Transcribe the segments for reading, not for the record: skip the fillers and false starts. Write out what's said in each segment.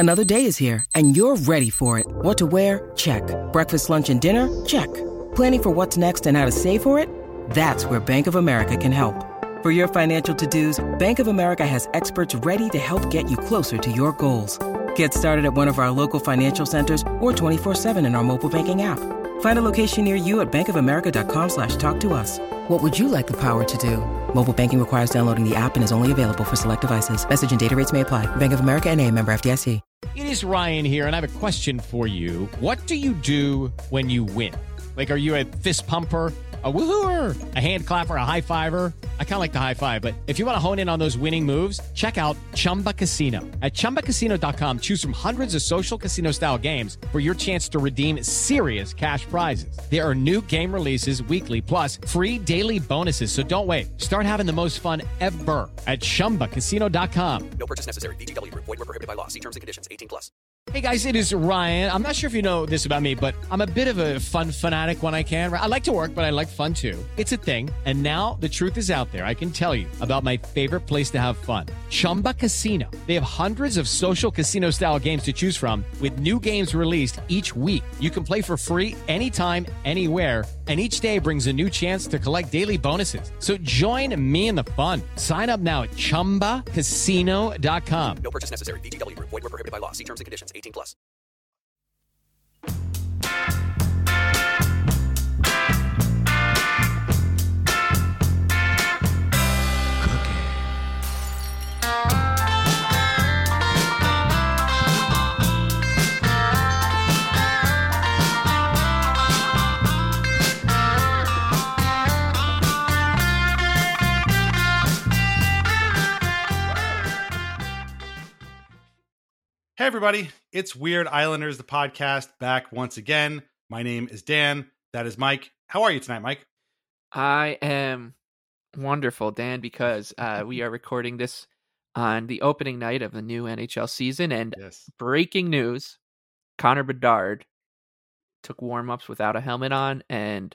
Another day is here, and you're ready for it. What to wear? Check. Breakfast, lunch, and dinner? Check. Planning for what's next and how to save for it? That's where Bank of America can help. For your financial to-dos, Bank of America has experts ready to help get you closer to your goals. Get started at one of our local financial centers or 24/7 in our mobile banking app. Find a location near you at bankofamerica.com/talktous. What would you like the power to do? Mobile banking requires downloading the app and is only available for select devices. Message and data rates may apply. Bank of America N.A., member FDIC. It is Ryan here, and I have a question for you. What do you do when you win? Like, are you a fist pumper, a woohooer, a hand clapper, a high fiver? I kind of like the high five, but if you want to hone in on those winning moves, check out Chumba Casino. At ChumbaCasino.com, choose from hundreds of social casino style games for your chance to redeem serious cash prizes. There are new game releases weekly, plus free daily bonuses. So don't wait. Start having the most fun ever at ChumbaCasino.com. No purchase necessary. VGW Group. Void where prohibited by law. See terms and conditions. 18+. Hey guys, it is Ryan. I'm not sure if you know this about me, but I'm a bit of a fun fanatic when I can. I like to work, but I like fun too. It's a thing. And now the truth is out there. I can tell you about my favorite place to have fun. Chumba Casino. They have hundreds of social casino style games to choose from with new games released each week. You can play for free anytime, anywhere. And each day brings a new chance to collect daily bonuses. So join me in the fun. Sign up now at ChumbaCasino.com. No purchase necessary. VGW Group. Void where prohibited by law. See terms and conditions. 18+. Hey everybody, it's Weird Islanders, the podcast, back once again. My name is Dan. That is Mike. How are you tonight, Mike? I am wonderful, Dan, because we are recording this on the opening night of the new NHL season, and breaking news, Connor Bedard took warm-ups without a helmet on, and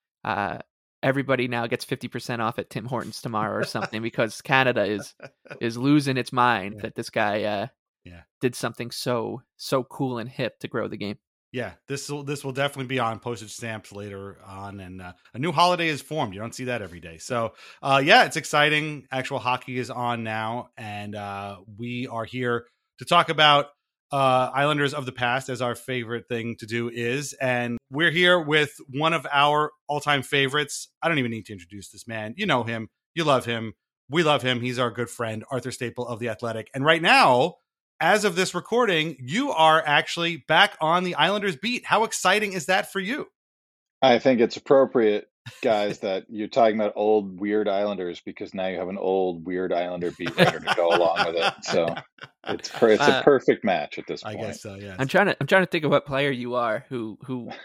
everybody now gets 50% off at Tim Hortons tomorrow or something because Canada is losing its mind that this guy did something so cool and hip to grow the game. Yeah, this will definitely be on postage stamps later on, and a new holiday is formed. You don't see that every day. So, it's exciting. Actual hockey is on now, and we are here to talk about Islanders of the past, as our favorite thing to do is. And we're here with one of our all-time favorites. I don't even need to introduce this man. You know him. You love him. We love him. He's our good friend, Arthur Staple of The Athletic. And right now, as of this recording, you are actually back on the Islanders beat. How exciting is that for you? I think it's appropriate, guys, that you're talking about old weird Islanders because now you have an old weird Islander beat writer to go along with it. So it's a perfect match at this point. I guess so. Yeah. I'm trying to think of what player you are who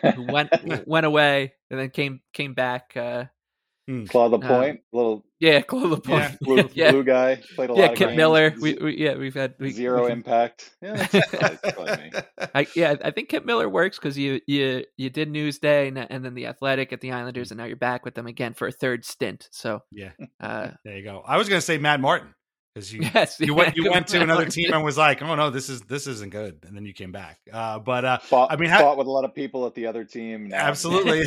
went away and then came back. Claude Lapointe, Claude Lapointe, blue guy, played a lot of Kip games. Miller. We've had zero impact. Yeah, that's probably me. I think Kip Miller works because you did Newsday and then The Athletic at the Islanders, and now you're back with them again for a third stint. So there you go. I was going to say Matt Martin because you went to another team and was like, oh no, this isn't good, and then you came back. Fought with a lot of people at the other team. Now. Absolutely.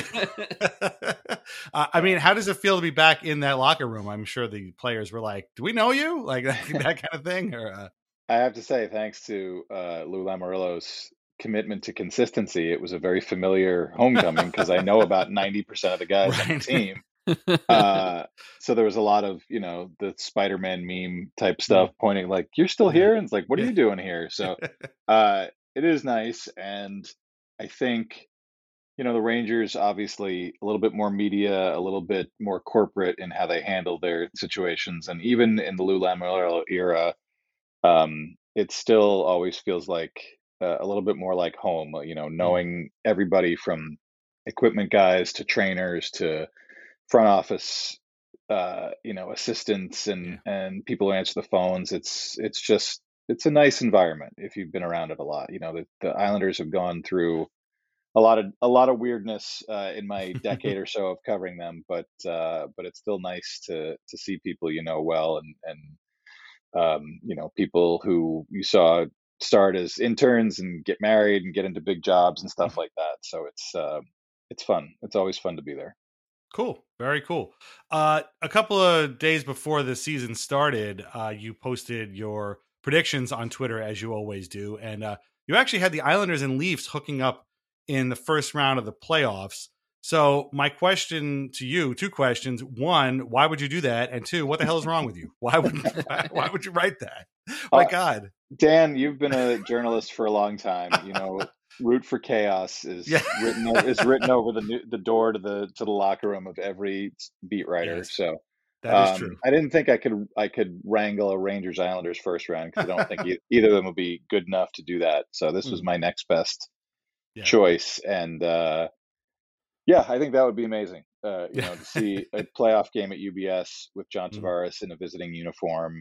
How does it feel to be back in that locker room? I'm sure the players were like, "Do we know you?" Like that kind of thing. Or I have to say, thanks to Lou Lamoriello's commitment to consistency, it was a very familiar homecoming because I know about 90% of the guys on the team. So there was a lot of the Spider-Man meme type stuff pointing like, "You're still here," and it's like, "What are you doing here?" So it is nice, and I think the Rangers obviously a little bit more media, a little bit more corporate in how they handle their situations, and even in the Lou Lamoriello era, it still always feels like a little bit more like home. Knowing everybody from equipment guys to trainers to front office, assistants and people who answer the phones. It's a nice environment if you've been around it a lot. The Islanders have gone through a lot of weirdness in my decade or so of covering them, but it's still nice to see people well and people who you saw start as interns and get married and get into big jobs and stuff like that. So it's fun. It's always fun to be there. Cool. Very cool. A couple of days before the season started, you posted your predictions on Twitter, as you always do. And you actually had the Islanders and Leafs hooking up in the first round of the playoffs. So my question to you, two questions. One, why would you do that? And two, what the hell is wrong with you? Why would you write that? My God. Dan, you've been a journalist for a long time. Root for chaos is written over the door to the locker room of every beat writer. Yes, so that is true. I didn't think I could wrangle a Rangers Islanders first round because I don't think either of them would be good enough to do that. So this was my next best choice, and I think that would be amazing. To see a playoff game at UBS with John Tavares in a visiting uniform,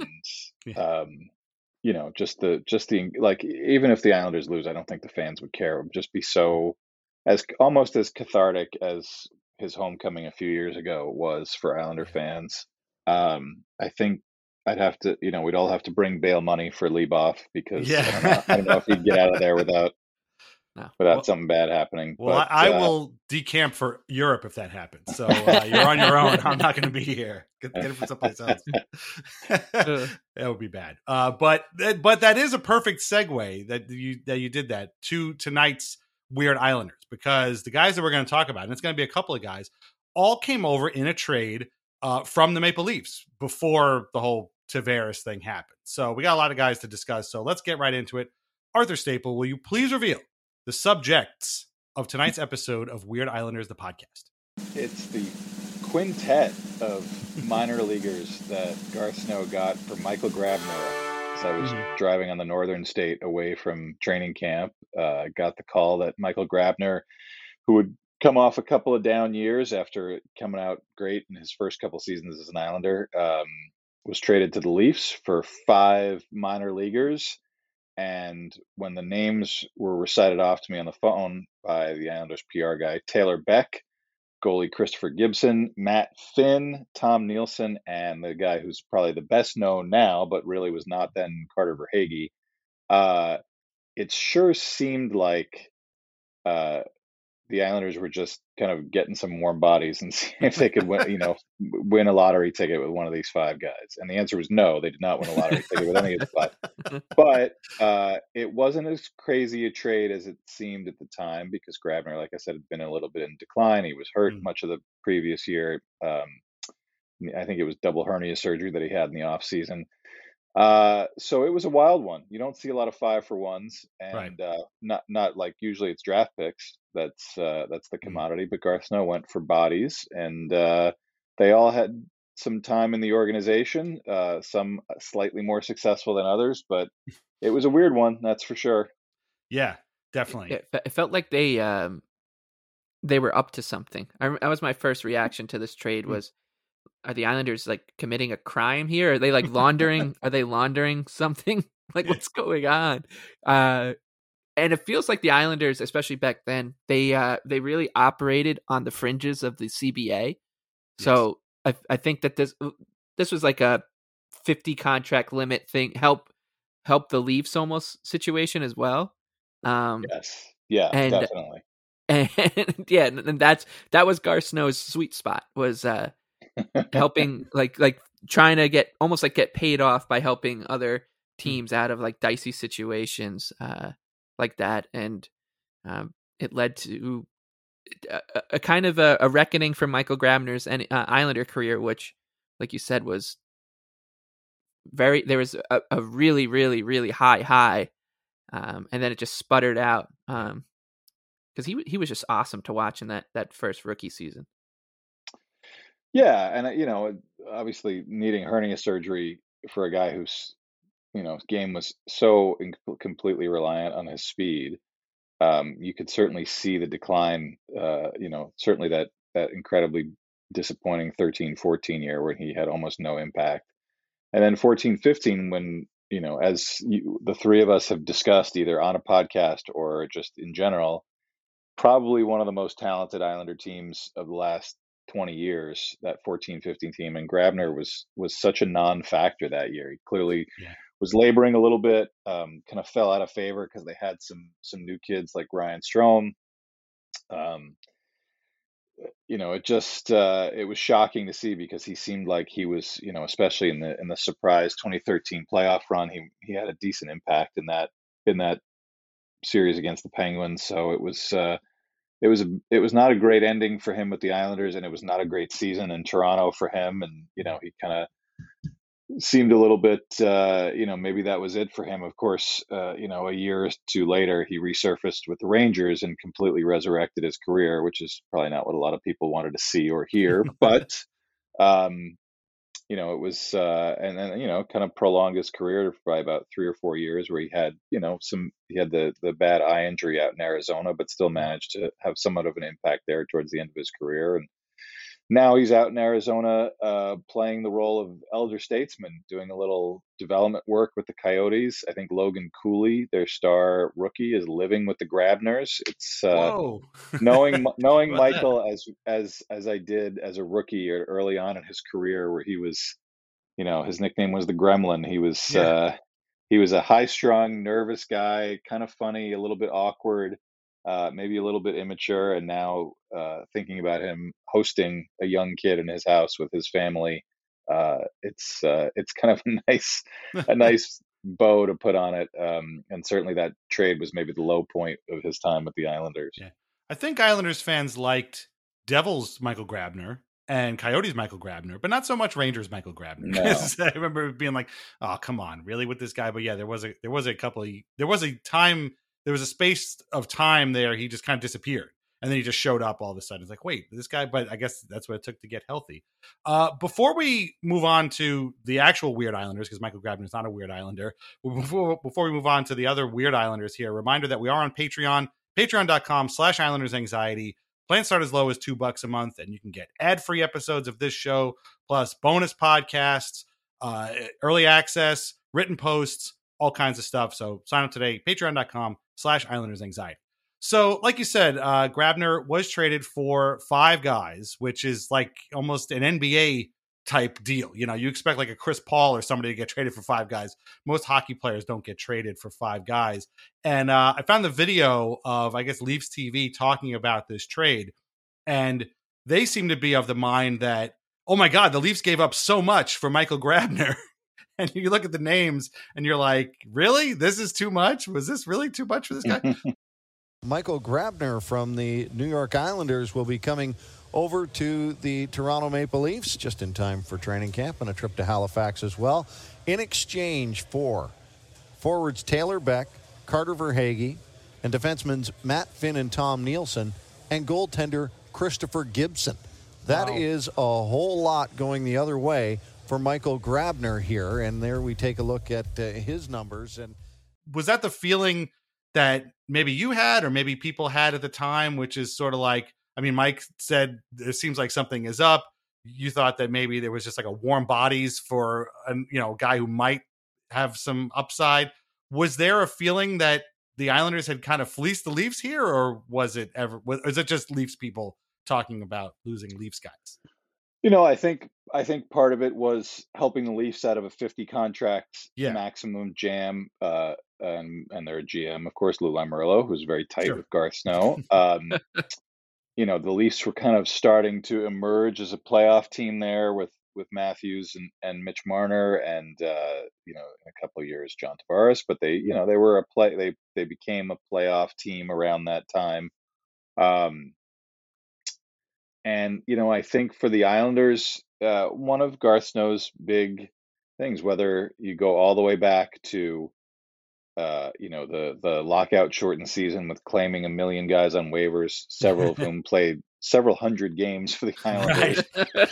and just the like, even if the Islanders lose, I don't think the fans would care. It would just be almost as cathartic as his homecoming a few years ago was for Islander fans. I think I'd have to, we'd all have to bring bail money for Leboff because I don't know if he'd get out of there without something bad happening. Well, but, I will decamp for Europe if that happens. So you're on your own. I'm not going to be here. Get it from someplace else. That would be bad. But that is a perfect segue that you did that to tonight's Weird Islanders, because the guys that we're going to talk about, and it's going to be a couple of guys, all came over in a trade from the Maple Leafs before the whole Tavares thing happened. So we got a lot of guys to discuss. So let's get right into it. Arthur Staple, will you please reveal the subjects of tonight's episode of Weird Islanders, the podcast? It's the quintet of minor leaguers that Garth Snow got from Michael Grabner. As I was driving on the northern state away from training camp, got the call that Michael Grabner, who would come off a couple of down years after coming out great in his first couple seasons as an Islander, was traded to the Leafs for 5 minor leaguers. And when the names were recited off to me on the phone by the Islanders PR guy, Taylor Beck, goalie Christopher Gibson, Matt Finn, Tom Nielsen, and the guy who's probably the best known now, but really was not then, Carter Verhaeghe, it sure seemed like the Islanders were just kind of getting some warm bodies and see if they could win a lottery ticket with one of these 5 guys. And the answer was no, they did not win a lottery ticket with any of the 5. But it wasn't as crazy a trade as it seemed at the time, because Grabner, like I said, had been a little bit in decline. He was hurt much of the previous year. I think it was double hernia surgery that he had in the off season. So it was a wild one. You don't see a lot of 5-for-1s, and not like usually it's draft picks. That's the commodity. But Garth Snow went for bodies, and they all had some time in the organization. Some slightly more successful than others, but it was a weird one, that's for sure. Yeah, definitely. It felt like they were up to something. That was my first reaction to this trade was, are the Islanders like committing a crime here? Are they like laundering? Are they laundering something? Like, what's going on? And it feels like the Islanders, especially back then, they really operated on the fringes of the CBA. So I think that this was like a 50 contract limit thing. Help the Leafs almost situation as well. Yes. Yeah, definitely. And that was Garth Snow's sweet spot, was helping like trying to get paid off by helping other teams out of like dicey situations like that. And it led to a kind of a reckoning for Michael Grabner's Islander career, which, like you said, was there was a really, really, really high, and then it just sputtered out because he was just awesome to watch in that first rookie season. Yeah, and obviously needing hernia surgery for a guy whose game was so completely reliant on his speed, you could certainly see the decline. Certainly that incredibly disappointing 13-14 year where he had almost no impact, and then 14-15 when the three of us have discussed either on a podcast or just in general, probably one of the most talented Islander teams of the last 20 years, that 14-15 team, and Grabner was such a non-factor that year. He clearly was laboring a little bit, kind of fell out of favor because they had some new kids like Ryan Strome. It just it was shocking to see because he seemed like he was, especially in the surprise 2013 playoff run, he had a decent impact in that series against the Penguins. So it was not a great ending for him with the Islanders, and it was not a great season in Toronto for him. And he kind of seemed a little bit, maybe that was it for him. Of course, a year or two later, he resurfaced with the Rangers and completely resurrected his career, which is probably not what a lot of people wanted to see or hear. But, it was, and then, kind of prolonged his career by about 3 or 4 years where he had, he had the bad eye injury out in Arizona, but still managed to have somewhat of an impact there towards the end of his career. And now he's out in Arizona playing the role of elder statesman, doing a little development work with the Coyotes. I think Logan Cooley, their star rookie, is living with the Grabners. It's knowing Michael as I did as a rookie or early on in his career, where he was, his nickname was the Gremlin. He was a high-strung, nervous guy, kind of funny, a little bit awkward. Maybe a little bit immature, and now thinking about him hosting a young kid in his house with his family, it's kind of a nice bow to put on it. And certainly that trade was maybe the low point of his time with the Islanders. Yeah. I think Islanders fans liked Devils Michael Grabner and Coyotes Michael Grabner, but not so much Rangers Michael Grabner. No. I remember being like, "Oh, come on, really with this guy?" But yeah, there was a space of time there. He just kind of disappeared, and then he just showed up all of a sudden. It's like, wait, this guy. But I guess that's what it took to get healthy. Before we move on to the actual weird Islanders, because Michael Grabner is not a weird Islander. Before we move on to the other weird Islanders here, a reminder that we are on Patreon, patreon.com/IslandersAnxiety. Plans start as low as $2 a month, and you can get ad-free episodes of this show, plus bonus podcasts, early access, written posts, all kinds of stuff. So sign up today, patreon.com/IslandersAnxiety. So like you said, Grabner was traded for 5 guys, which is like almost an NBA type deal. You expect like a Chris Paul or somebody to get traded for 5 guys. Most hockey players don't get traded for 5 guys. And I found the video of, I guess, Leafs TV talking about this trade. And they seem to be of the mind that, oh my God, the Leafs gave up so much for Michael Grabner. And you look at the names and you're like, really? This is too much? Was this really too much for this guy? Michael Grabner from the New York Islanders will be coming over to the Toronto Maple Leafs just in time for training camp and a trip to Halifax as well, in exchange for forwards Taylor Beck, Carter Verhaeghe, and defensemen Matt Finn and Tom Nielsen, and goaltender Christopher Gibson. That is a whole lot going the other way for Michael Grabner here, and there we take a look at his numbers. And was that the feeling that maybe you had, or maybe people had at the time, which is sort of like, I mean, Mike said it seems like something is up. You thought that maybe there was just like a warm bodies for a guy who might have some upside. Was there a feeling that the Islanders had kind of fleeced the Leafs here, or was it just Leafs people talking about losing Leafs guys? I think part of it was helping the Leafs out of a 50 contract maximum jam, and their GM, of course, Lou Lamoriello, who's very tight with Garth Snow. The Leafs were kind of starting to emerge as a playoff team there with Matthews and Mitch Marner, and in a couple of years John Tavares, but they were they became a playoff team around that time. And I think for the Islanders, one of Garth Snow's big things, whether you go all the way back to the lockout shortened season with claiming 1 million guys on waivers, several of whom played several hundred games for the Islanders,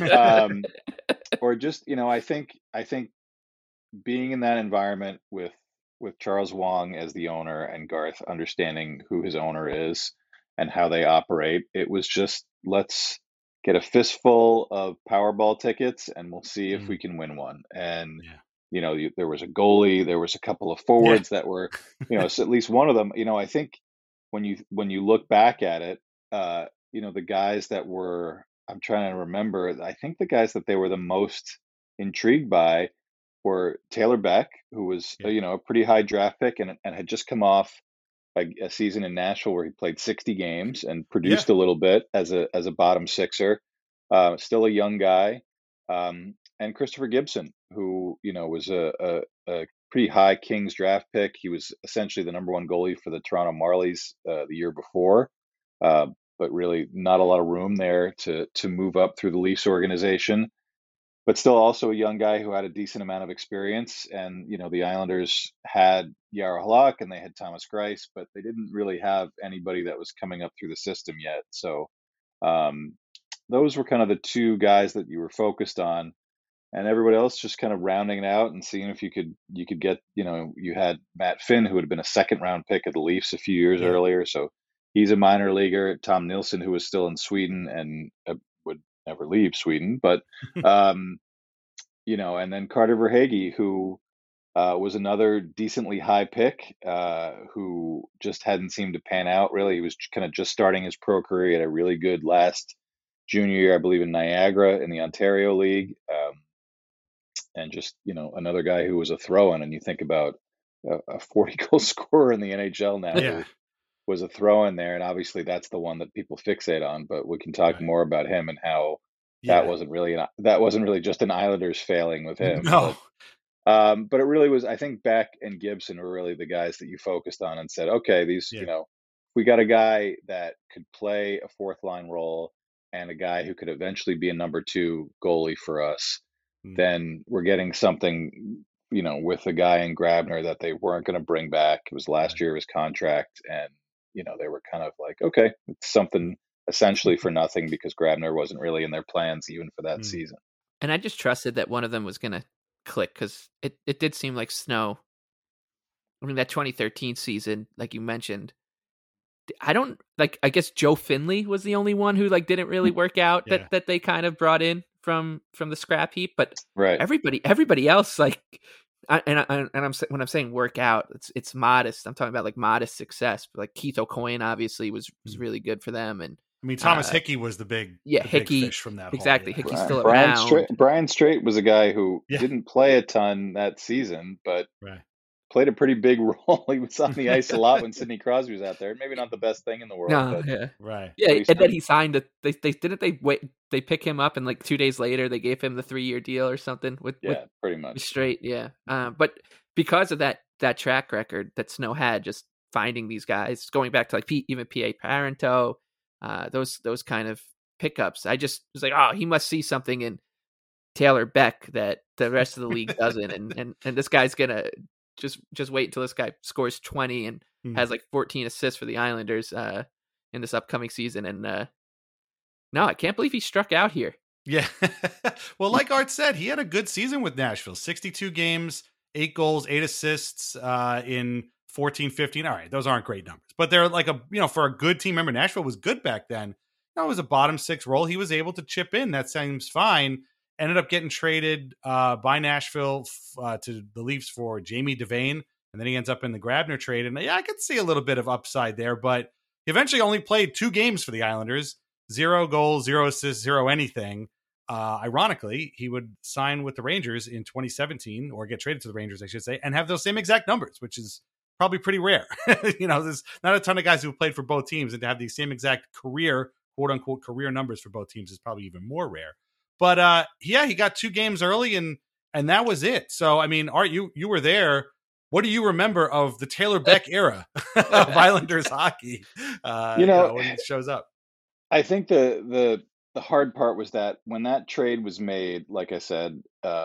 or just I think being in that environment with Charles Wang as the owner and Garth understanding who his owner is and how they operate, it was just, let's get a fistful of Powerball tickets and we'll see if we can win one. And there was a goalie, there was a couple of forwards that were, so at least one of them, I think when you look back at it, the guys that were, I'm trying to remember, I think the guys that they were the most intrigued by were Taylor Beck, who was a pretty high draft pick and had just come off a season in Nashville where he played 60 games and produced a little bit as a bottom sixer. Still a young guy, and Christopher Gibson, who was a pretty high Kings draft pick. He was essentially the number one goalie for the Toronto Marlies the year before, but really not a lot of room there to move up through the Leafs organization. But still also a young guy who had a decent amount of experience. And, the Islanders had Jarro Halak and they had Thomas Greiss, but they didn't really have anybody that was coming up through the system yet. So those were kind of the two guys that you were focused on. And everybody else just kind of rounding it out and seeing if you could get, you had Matt Finn, who had been a second round pick of the Leafs a few years earlier. So he's a minor leaguer. Tom Nilsson, who was still in Sweden and would never leave Sweden, but, and then Carter Verhaeghe, who was another decently high pick, who just hadn't seemed to pan out really. He was kind of just starting his pro career. He had a really good last junior year, I believe, in Niagara in the Ontario League. And just, another guy who was a throw-in. And you think about a 40-goal scorer in the NHL now who was a throw-in there. And obviously that's the one that people fixate on. But we can talk more about him and how that wasn't really just an Islanders failing with him. No. But it really was, I think Beck and Gibson were really the guys that you focused on and said, okay, these, we got a guy that could play a fourth line role and a guy who could eventually be a number two goalie for us. Then we're getting something, with a guy in Grabner that they weren't going to bring back. It was last year of his contract. And, they were kind of like, okay, it's something essentially for nothing because Grabner wasn't really in their plans even for that season. And I just trusted that one of them was going to click because it did seem like Snow. I mean, that 2013 season, like you mentioned, I guess Joe Finley was the only one who didn't really work out that they kind of brought in from the scrap heap, but everybody else when I'm saying work out, it's modest. I'm talking about modest success. But Keith O'Coin obviously was really good for them, and I mean Thomas Hickey was the big Hickey fish from that. Exactly, Hickey's still Brian around. Brian Straight was a guy who didn't play a ton that season, but played a pretty big role. He was on the ice a lot when Sidney Crosby was out there. Maybe not the best thing in the world. No, but and then he signed they pick him up and 2 days later they gave him the 3-year deal or something with pretty much Straight. But because of that track record that Snow had, just finding these guys, going back to even P.A. Parento, those kind of pickups, I just was like, oh, he must see something in Taylor Beck that the rest of the league doesn't, and this guy's gonna just wait until this guy scores 20 and has 14 assists for the Islanders in this upcoming season. And no, I can't believe he struck out here. Yeah. Well, like Art said, he had a good season with Nashville. 62 games, 8 goals, 8 assists in 14-15. All right, those aren't great numbers, but they're for a good team. Remember, Nashville was good back then. It was a bottom 6 role. He was able to chip in. That seems fine. Ended up getting traded by Nashville to the Leafs for Jamie Devane, and then he ends up in the Grabner trade. And I could see a little bit of upside there, but he eventually only played 2 games for the Islanders, 0 goals, 0 assists, 0 anything. Ironically, he would sign with the Rangers in 2017, or get traded to the Rangers, I should say, and have those same exact numbers, which is probably pretty rare. There's not a ton of guys who played for both teams, and to have the same exact career, quote unquote, career numbers for both teams is probably even more rare. But he got 2 games early, and that was it. So, I mean, Art, you were there. What do you remember of the Taylor Beck era of Islanders hockey? When he shows up, I think the hard part was that when that trade was made, like I said,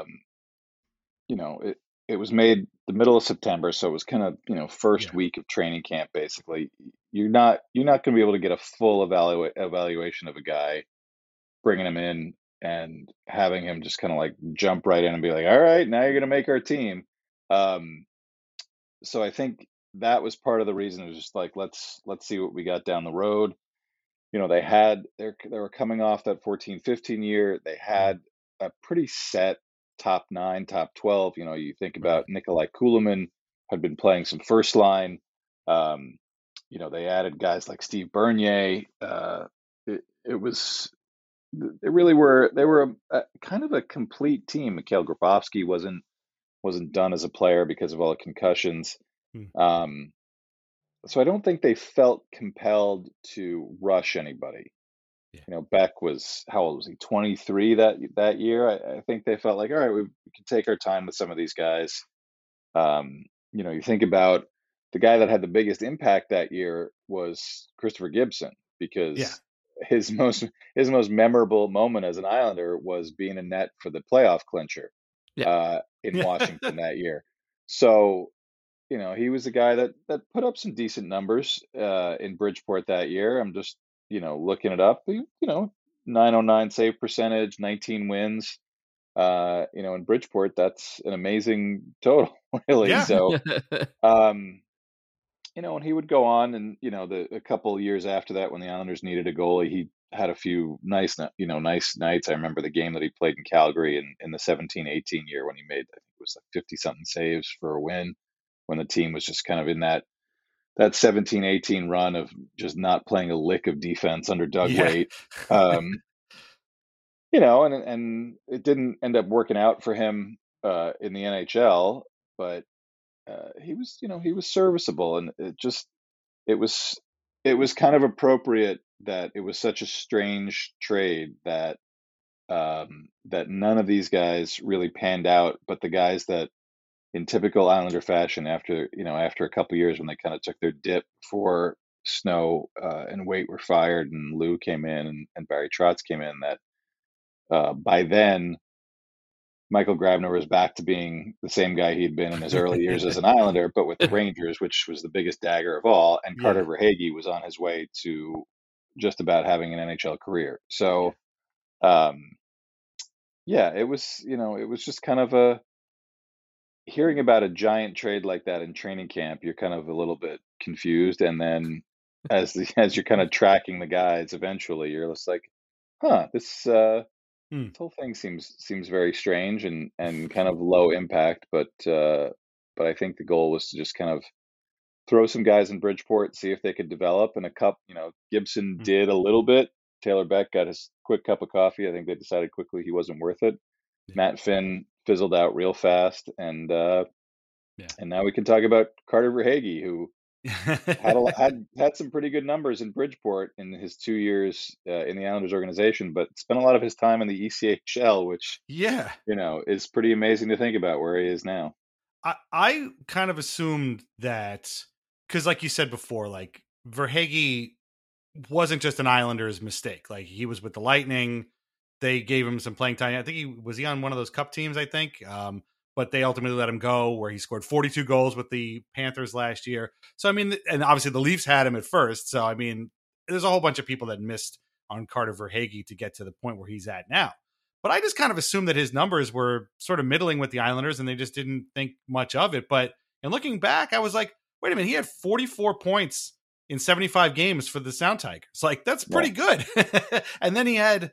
it was made the middle of September, so it was kind of first week of training camp. Basically, you're not going to be able to get a full evaluation of a guy, bringing him in and having him just kind of jump right in and be like, all right, now you're going to make our team. So I think that was part of the reason. It was just let's see what we got down the road. They were coming off that 14-15 year. They had a pretty set top 9, top 12. You think about Nikolai Kulemin had been playing some first line. They added guys like Steve Bernier. They were a kind of a complete team. Mikhail Grabovski wasn't wasn't done as a player because of all the concussions. Hmm. So I don't think they felt compelled to rush anybody. Yeah. You know, Beck was, how old was he? 23 that year. I think they felt like, all right, we can take our time with some of these guys. You think about the guy that had the biggest impact that year was Christopher Gibson, Yeah. because his most memorable moment as an Islander was being in net for the playoff clincher in Washington that year. So, he was a guy that put up some decent numbers in Bridgeport that year. I'm just, looking it up. 909 save percentage, 19 wins. In Bridgeport, that's an amazing total, really. Yeah. So, and he would go on, and a couple of years after that, when the Islanders needed a goalie, he had a few nice nights. I remember the game that he played in Calgary in the 17-18 year when he made, I think it was like 50 something saves for a win, when the team was just kind of in that 17-18 run of just not playing a lick of defense under Doug Weight. And it didn't end up working out for him in the NHL, but he was serviceable, and it was kind of appropriate that it was such a strange trade that that none of these guys really panned out, but the guys that, in typical Islander fashion, after a couple of years when they kind of took their dip before Snow and Weight were fired and Lou came in and Barry Trotz came in, that by then Michael Grabner was back to being the same guy he'd been in his early years as an Islander, but with the Rangers, which was the biggest dagger of all. And Carter Verhaeghe was on his way to just about having an NHL career. So, it was just kind of hearing about a giant trade like that in training camp. You're kind of a little bit confused, and then as you're kind of tracking the guys, eventually you're just like, this whole thing seems very strange and kind of low impact, but I think the goal was to just kind of throw some guys in Bridgeport, see if they could develop. And Gibson did a little bit. Taylor Beck got his quick cup of coffee. I think they decided quickly he wasn't worth it. Matt Finn fizzled out real fast, and now we can talk about Carter Verhaeghe, who had some pretty good numbers in Bridgeport in his 2 years in the Islanders organization, but spent a lot of his time in the ECHL, which is pretty amazing to think about where he is now. I kind of assumed that, because like you said before, like Verhaeghe wasn't just an Islanders mistake. Like, he was with the Lightning. They gave him some playing time. I think he was on one of those cup teams, I think. But they ultimately let him go, where he scored 42 goals with the Panthers last year. So, I mean, and obviously the Leafs had him at first. So, I mean, there's a whole bunch of people that missed on Carter Verhaeghe to get to the point where he's at now. But I just kind of assumed that his numbers were sort of middling with the Islanders, and they just didn't think much of it. But in looking back, I was like, wait a minute, he had 44 points in 75 games for the Sound Tigers. Like, that's pretty good. And then he had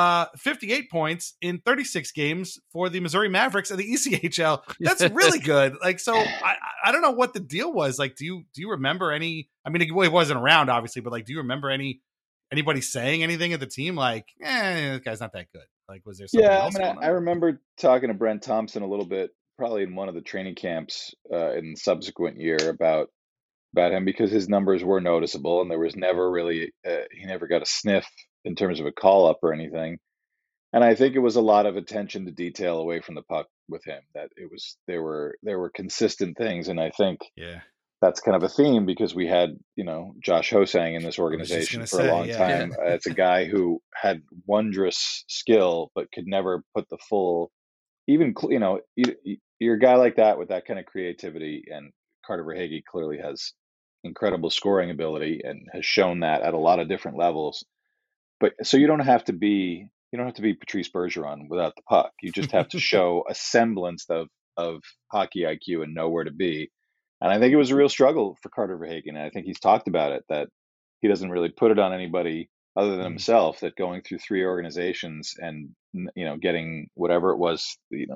58 points in 36 games for the Missouri Mavericks of the ECHL. That's really good. Like, so I don't know what the deal was. Like, do you remember any? I mean, he wasn't around, obviously, but like, do you remember anybody saying anything at the team like, this guy's not that good? Like, was there something else? Yeah, I remember talking to Brent Thompson a little bit, probably in one of the training camps in the subsequent year about him, because his numbers were noticeable, and there was never really he never got a sniff in terms of a call up or anything. And I think it was a lot of attention to detail away from the puck with him, that there were consistent things. And I think that's kind of a theme, because we had, Josh Hosang in this organization for a long time. It's a guy who had wondrous skill, but could never put the full, even, you're a guy like that with that kind of creativity. And Carter Verhaeghe clearly has incredible scoring ability and has shown that at a lot of different levels. But so you don't have to be Patrice Bergeron without the puck. You just have to show a semblance of hockey IQ and know where to be. And I think it was a real struggle for Carter Verhaeghe. And I think he's talked about it, that he doesn't really put it on anybody other than himself, that going through 3 organizations and, getting whatever it was,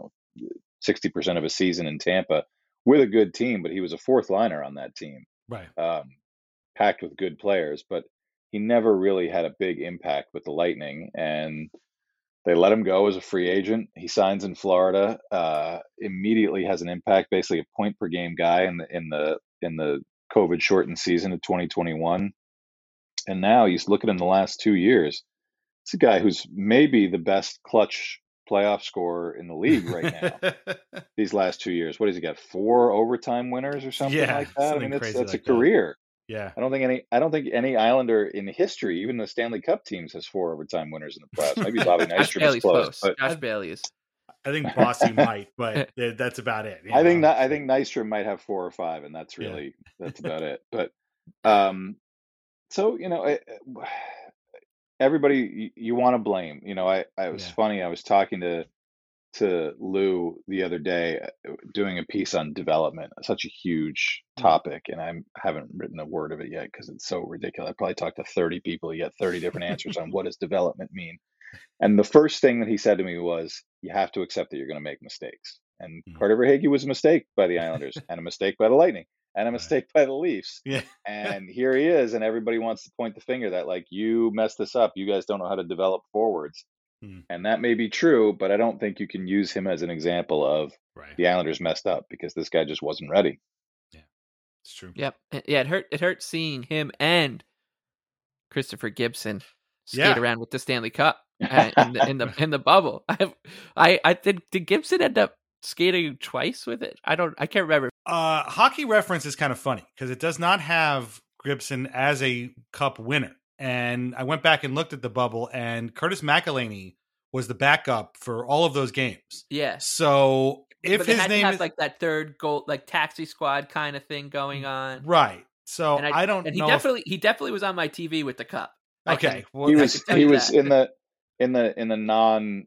60% of a season in Tampa with a good team, but he was a fourth liner on that team, right? Packed with good players, but he never really had a big impact with the Lightning. And They let him go as a free agent. He signs in Florida. Immediately has an impact, basically a point per game guy in the COVID shortened season of 2021. And now you look at him the last 2 years. It's a guy who's maybe the best clutch playoff scorer in the league right now. These last 2 years, what has he got? 4 overtime winners or something like that. I mean, that's like a career. Yeah, I don't think any Islander in history, even the Stanley Cup teams, has 4 overtime winners in the playoffs. Maybe Bobby Nystrom is close. But Josh Bailey is. I think Bossy might, but that's about it. I think Nystrom might have 4 or 5, and that's about it. But so everybody you want to blame. I was funny. I was talking to Lou the other day, doing a piece on development, such a huge topic, and I haven't written a word of it yet because it's so ridiculous. I probably talked to 30 people, you get 30 different answers on what does development mean. And the first thing that he said to me was, you have to accept that you're going to make mistakes. And Carter Verhaeghe was a mistake by the Islanders, and a mistake by the Lightning, and a mistake by the Leafs. Yeah. And here he is, and everybody wants to point the finger that, like, you messed this up. You guys don't know how to develop forwards. And that may be true, but I don't think you can use him as an example of the Islanders messed up, because this guy just wasn't ready. Yeah, it's true. Yep. Yeah, it hurt seeing him and Christopher Gibson skate around with the Stanley Cup in the bubble. I did Gibson end up skating twice with it? I can't remember. Hockey Reference is kind of funny because it does not have Gibson as a cup winner. And I went back and looked at the bubble, and Curtis McElhinney was the backup for all of those games. Yeah. So if his name is like that third goal, like taxi squad kind of thing going on, right? So I don't know. He definitely was on my TV with the cup. Okay, he was in the non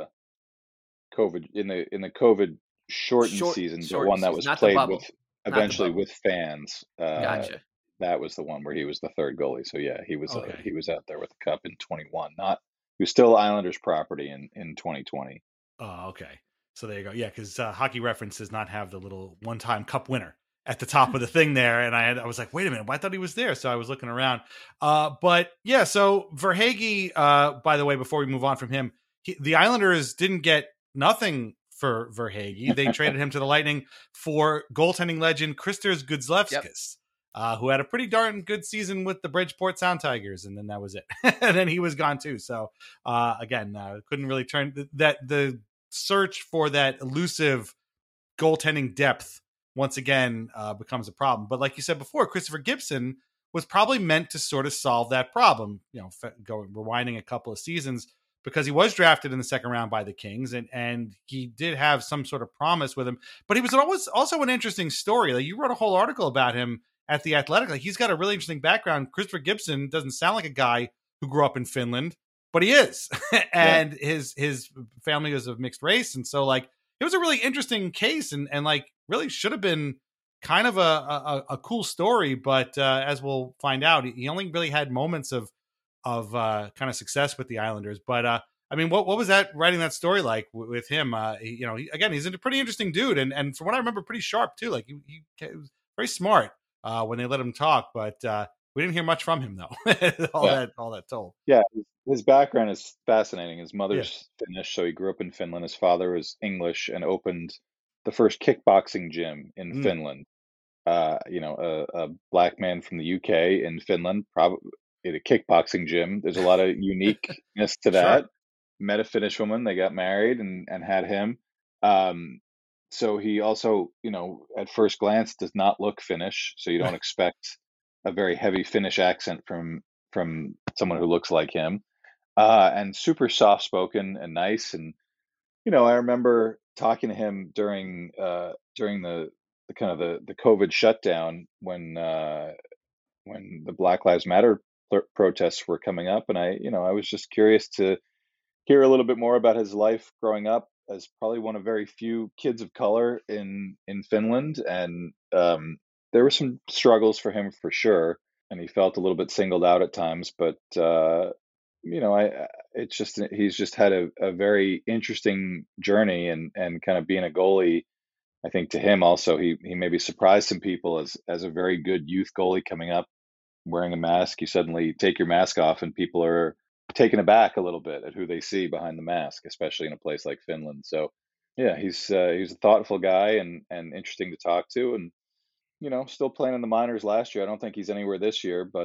COVID in the COVID shortened season, the one that was played eventually with fans. Gotcha. That was the one where he was the third goalie. So yeah, he was out there with the cup in 21. He was still Islanders property in 2020. Oh, okay. So there you go. Yeah, because Hockey Reference does not have the little one-time cup winner at the top of the thing there, and I was like, wait a minute, I thought he was there. So I was looking around. But yeah, so Verhaeghe, by the way, before we move on from him, the Islanders didn't get nothing for Verhaeghe. They traded him to the Lightning for goaltending legend Kristers Gudlevskis. Who had a pretty darn good season with the Bridgeport Sound Tigers, and then that was it. And then he was gone too. So again, couldn't really turn the search for that elusive goaltending depth once again becomes a problem. But like you said before, Christopher Gibson was probably meant to sort of solve that problem. Rewinding a couple of seasons, because he was drafted in the second round by the Kings, and he did have some sort of promise with him. But he was always also an interesting story. Like, you wrote a whole article about him at The Athletic. Like, he's got a really interesting background. Christopher Gibson doesn't sound like a guy who grew up in Finland, but he is. And his family was of mixed race. And so, like, it was a really interesting case, and like really should have been kind of a cool story. But as we'll find out, he only really had moments of kind of success with the Islanders. But I mean, what was that writing that story like with him? Again, he's a pretty interesting dude, and from what I remember, pretty sharp too. Like he was very smart when they let him talk, but we didn't hear much from him though. all that told. Yeah, his background is fascinating. His mother's Finnish, so he grew up in Finland. His father was English and opened the first kickboxing gym in Finland. A black man from the UK in Finland, probably at a kickboxing gym. There's a lot of uniqueness to that. Sure. Met a Finnish woman, they got married and had him. So he also, at first glance does not look Finnish. So you don't expect a very heavy Finnish accent from someone who looks like him. And super soft spoken and nice. And, I remember talking to him during the kind of the COVID shutdown when the Black Lives Matter protests were coming up, and I was just curious to hear a little bit more about his life growing up as probably one of very few kids of color in Finland, and there were some struggles for him for sure, and he felt a little bit singled out at times, but he's just had a very interesting journey, and kind of being a goalie. I think to him also, he maybe surprised some people as a very good youth goalie coming up, wearing a mask. You suddenly take your mask off and people are taken aback a little bit at who they see behind the mask, especially in a place like Finland. So, yeah, he's a thoughtful guy and interesting to talk to, and still playing in the minors last year. I don't think he's anywhere this year, but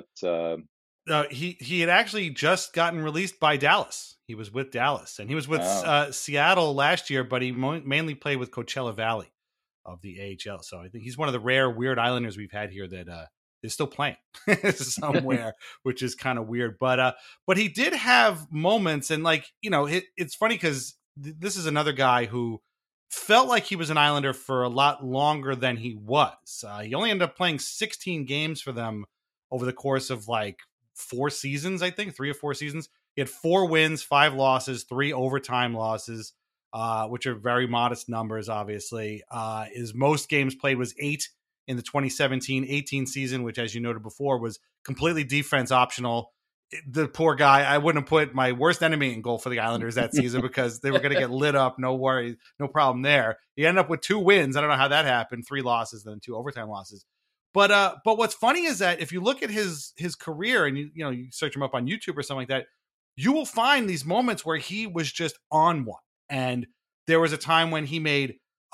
he had actually just gotten released by Dallas. He was with Dallas, and he was with Seattle last year, but he mainly played with Coachella Valley of the AHL. So I think he's one of the rare weird Islanders we've had here that is still playing somewhere, which is kind of weird. But he did have moments, and it's funny because this is another guy who felt like he was an Islander for a lot longer than he was. He only ended up playing 16 games for them over the course of 4 seasons, I think 3 or 4 seasons. He had 4 wins, 5 losses, 3 overtime losses, which are very modest numbers, obviously. His most games played was 8 in the 2017-18 season, which, as you noted before, was completely defense optional. The poor guy, I wouldn't have put my worst enemy in goal for the Islanders that season because they were going to get lit up. No worries, no problem there. He ended up with 2 wins. I don't know how that happened. 3 losses, then 2 overtime losses. But what's funny is that if you look at his career and you search him up on YouTube or something like that, you will find these moments where he was just on one. And there was a time when he made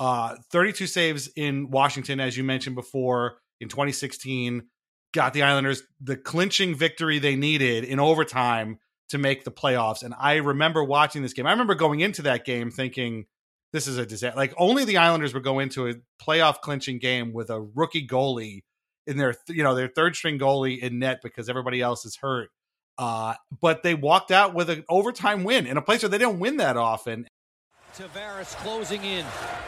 32 saves in Washington, as you mentioned before, in 2016, got the Islanders the clinching victory they needed in overtime to make the playoffs. And I remember watching this game. I remember going into that game thinking, this is a disaster. Only the Islanders would go into a playoff clinching game with a rookie goalie in their third string goalie in net because everybody else is hurt. But they walked out with an overtime win in a place where they didn't win that often. Tavares closing in.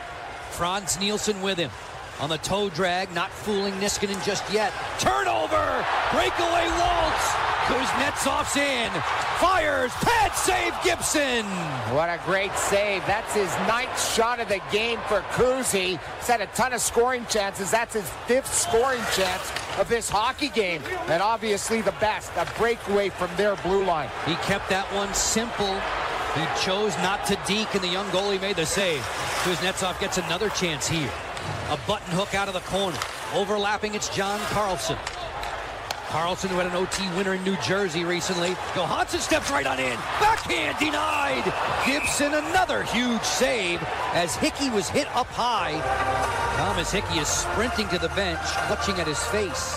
Franz Nielsen with him. On the toe drag, not fooling Niskanen just yet. Turnover! Breakaway Waltz! Kuznetsov's in. Fires! Pad save Gibson! What a great save. That's his 9th shot of the game for Kuzi. He's had a ton of scoring chances. That's his 5th scoring chance of this hockey game. And obviously the best, a breakaway from their blue line. He kept that one simple. He chose not to deke, and the young goalie made the save. Kuznetsov gets another chance here. A button hook out of the corner. Overlapping, it's John Carlson. Carlson, who had an OT winner in New Jersey recently. Johansson steps right on in. Backhand denied. Gibson, another huge save as Hickey was hit up high. Thomas Hickey is sprinting to the bench, clutching at his face.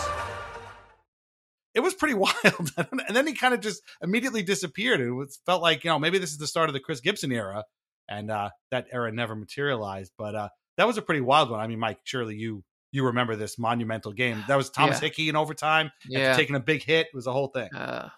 It was pretty wild. And then he kind of just immediately disappeared. It felt like, maybe this is the start of the Chris Gibson era. And that era never materialized. But that was a pretty wild one. I mean, Mike, surely you remember this monumental game. That was Thomas Hickey in overtime. Yeah. Taking a big hit. It was a whole thing.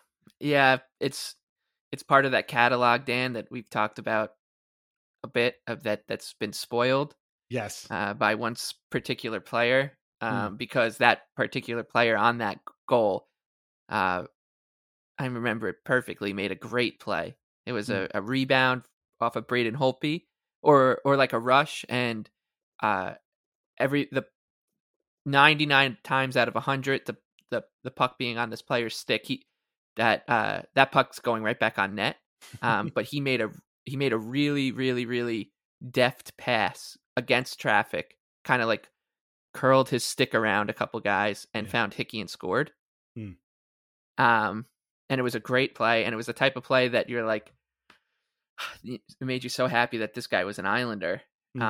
It's part of that catalog, Dan, that we've talked about a bit of that's been spoiled. Yes. By one particular player. Because that particular player on that goal, I remember it perfectly, made a great play. It was a rebound off of Braden Holtby or like a rush, and the 99 times out of 100, the puck being on this player's stick, that puck's going right back on net. But he made a really, really, really deft pass against traffic, kind of like curled his stick around a couple guys and found Hickey and scored. And it was a great play, and it was the type of play that you're like, it made you so happy that this guy was an Islander.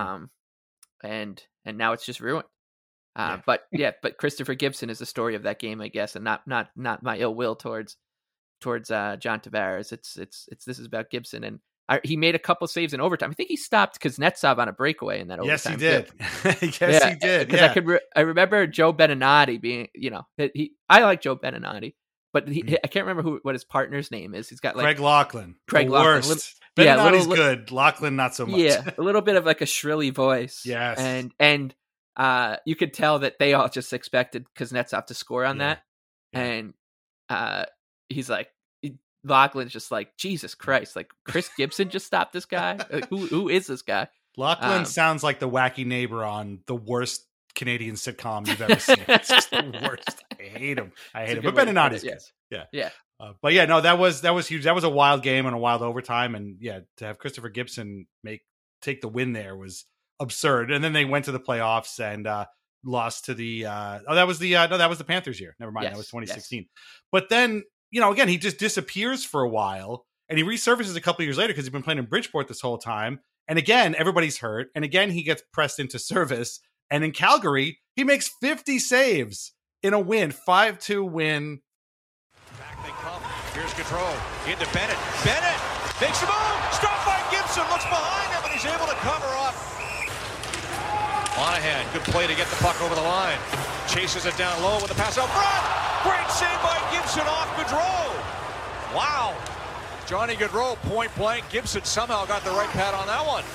And now it's just ruined. But Christopher Gibson is the story of that game, I guess, and not my ill will towards John Tavares. This is about Gibson, and he made a couple saves in overtime. I think he stopped Kuznetsov on a breakaway in that overtime. Yes, he did. He did. Because I remember Joe Beninati being, I like Joe Beninati, but I can't remember what his partner's name is. He's got Craig Laughlin. Worst. Beninati's good. Laughlin not so much. Yeah, a little bit of like a shrilly voice. Yes, and you could tell that they all just expected Kuznetsov to score on that, and he's like, Laughlin's just like, Jesus Christ, like Chris Gibson just stopped this guy. Like, who is this guy? Laughlin sounds like the wacky neighbor on the worst Canadian sitcom you've ever seen. It's just the worst. I hate him. But Beninati's good. Yeah. But that was huge. That was a wild game and a wild overtime, and to have Christopher Gibson take the win there was absurd. And then they went to the playoffs and lost to the that was the Panthers year. Never mind, that was 2016. Yes. But then again, he just disappears for a while, and he resurfaces a couple years later because he's been playing in Bridgeport this whole time. And again, everybody's hurt. And again, he gets pressed into service. And in Calgary, he makes 50 saves in a win, 5-2 win. Back they come. Here's Gaudreau into Bennett. Bennett makes a move. Stopped by Gibson. Looks behind him, and he's able to cover up. Monahan, good play to get the puck over the line. Chases it down low with the pass out front. Great save by Gibson off Gaudreau. Wow. Johnny Gaudreau, point blank. Gibson somehow got the right pad on that one.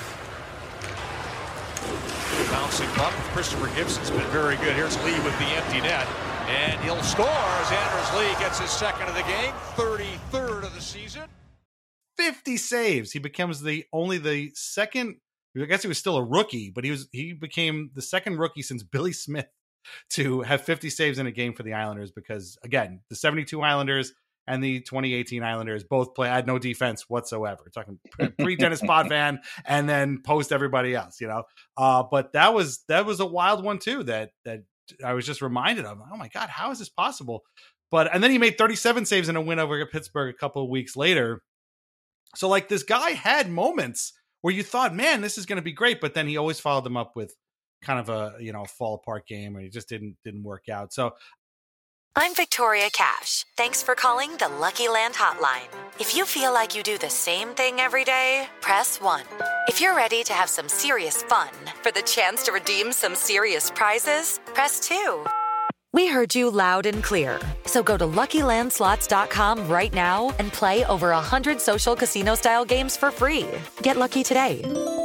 Bouncing puck. Christopher Gibson's been very good. Here's Lee with the empty net. And he'll score as Anders Lee gets his second of the game. 33rd of the season. 50 saves. He becomes the second. I guess he was still a rookie, but he became the second rookie since Billy Smith to have 50 saves in a game for the Islanders, because again, the 72 Islanders and the 2018 Islanders both had no defense whatsoever. We're talking pre-Dennis Potvin and then post everybody else, but that was a wild one too, that I was just reminded of. Oh my God, how is this possible? And then he made 37 saves in a win over Pittsburgh a couple of weeks later. So like, this guy had moments where you thought, man, this is going to be great, but then he always followed them up with kind of a fall apart game where he just didn't work out. So I'm Victoria Cash. Thanks for calling the Lucky Land Hotline. If you feel like you do the same thing every day, press 1. If you're ready to have some serious fun for the chance to redeem some serious prizes, press 2. We heard you loud and clear. So go to LuckyLandSlots.com right now and play over 100 social casino-style games for free. Get lucky today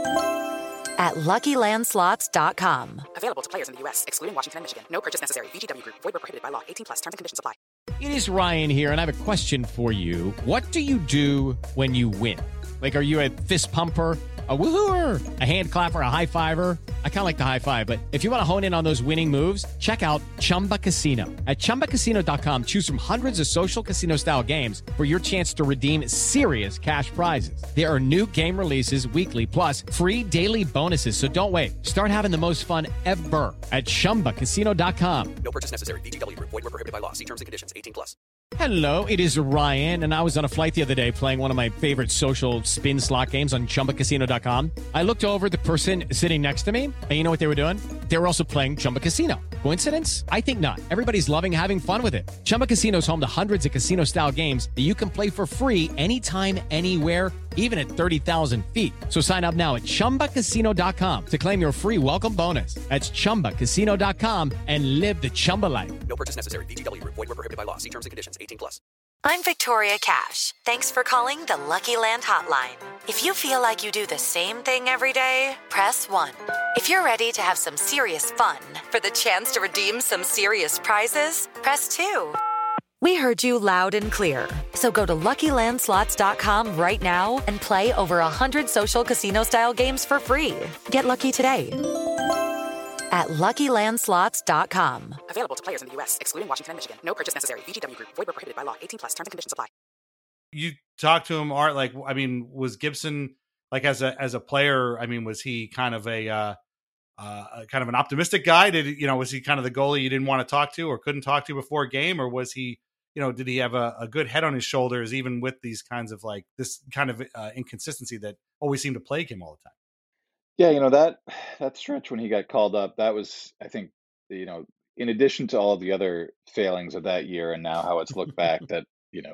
at LuckyLandSlots.com. Available to players in the U.S., excluding Washington and Michigan. No purchase necessary. VGW Group. Void where prohibited by law. 18+. Terms and conditions apply. It is Ryan here, and I have a question for you. What do you do when you win? Like, are you a fist pumper, a woohooer, a hand clapper, a high fiver? I kind of like the high five, but if you want to hone in on those winning moves, check out Chumba Casino. At ChumbaCasino.com, choose from hundreds of social casino-style games for your chance to redeem serious cash prizes. There are new game releases weekly, plus free daily bonuses. So don't wait. Start having the most fun ever at ChumbaCasino.com. No purchase necessary. VGW Group. Void where prohibited by law. See terms and conditions. 18+. Hello, it is Ryan, and I was on a flight the other day playing one of my favorite social spin slot games on ChumbaCasino.com. I looked over at the person sitting next to me, and you know what they were doing? They were also playing Chumba Casino. Coincidence? I think not. Everybody's loving having fun with it. Chumba Casino is home to hundreds of casino-style games that you can play for free anytime, anywhere, even at 30,000 feet. So sign up now at ChumbaCasino.com to claim your free welcome bonus. That's ChumbaCasino.com and live the Chumba life. No purchase necessary. VGW Group. Void where prohibited by law. See terms and conditions. 18+. I'm Victoria Cash. Thanks for calling the Lucky Land Hotline. If you feel like you do the same thing every day, press 1. If you're ready to have some serious fun for the chance to redeem some serious prizes, press 2. We heard you loud and clear. So go to LuckyLandSlots.com right now and play over 100 social casino-style games for free. Get lucky today at LuckyLandSlots.com. Available to players in the U.S., excluding Washington and Michigan. No purchase necessary. VGW Group. Void where prohibited by law. 18+. Terms and conditions apply. You talked to him, Art. Like, I mean, was Gibson, like, as a player? I mean, was he kind of an optimistic guy? Was he kind of the goalie you didn't want to talk to or couldn't talk to before a game, or was he, did he have a good head on his shoulders, even with these kinds of this kind of inconsistency that always seemed to plague him all the time? Yeah, that stretch when he got called up, that was, I think, in addition to all of the other failings of that year and now how it's looked back, that,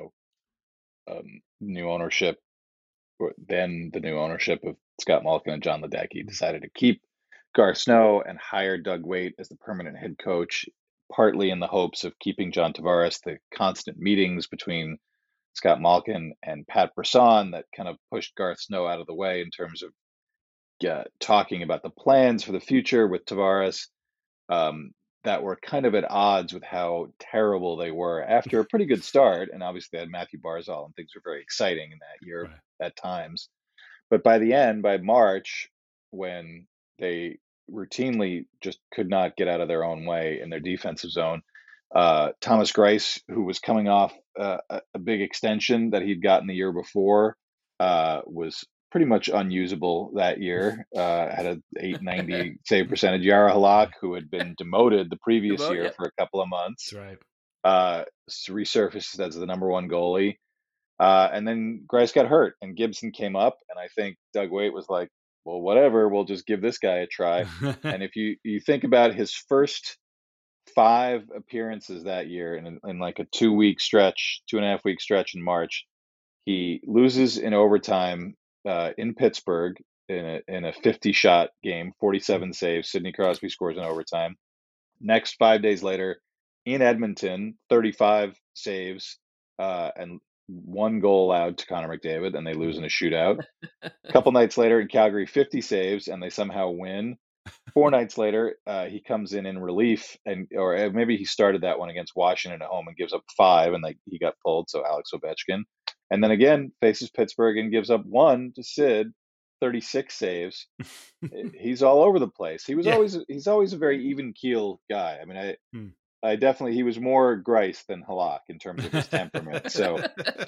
new ownership, or then the new ownership of Scott Malkin and John Ledecky decided to keep Garth Snow and hire Doug Weight as the permanent head coach, partly in the hopes of keeping John Tavares. The constant meetings between Scott Malkin and Pat Brisson that kind of pushed Garth Snow out of the way in terms of talking about the plans for the future with Tavares, that were kind of at odds with how terrible they were after a pretty good start. And obviously they had Matthew Barzal and things were very exciting in that year at times. But by the end, by March, when they routinely just could not get out of their own way in their defensive zone, Thomas Greiss, who was coming off a big extension that he'd gotten the year before, was pretty much unusable that year, had a 890 save percentage. Yara Halak, who had been demoted the previous year for a couple of months. That's right. resurfaced as the number one goalie. And then Greiss got hurt and Gibson came up. And I think Doug Weight was like, well, whatever, we'll just give this guy a try. And if you think about his first 5 appearances that year in like a 2.5 week stretch in March, he loses in overtime in Pittsburgh in a 50-shot game, 47 saves. Sidney Crosby scores in overtime. Next 5 days later, in Edmonton, 35 saves and 1 goal allowed to Connor McDavid, and they lose in a shootout. A couple nights later in Calgary, 50 saves, and they somehow win. 4 nights later, he comes in relief, or maybe he started that one against Washington at home and gives up 5, and he got pulled, so Alex Ovechkin. And then again, faces Pittsburgh and gives up 1 to Sid, 36 saves. He's all over the place. He's always a very even keel guy. I mean, I definitely, he was more Greiss than Halak in terms of his temperament. So,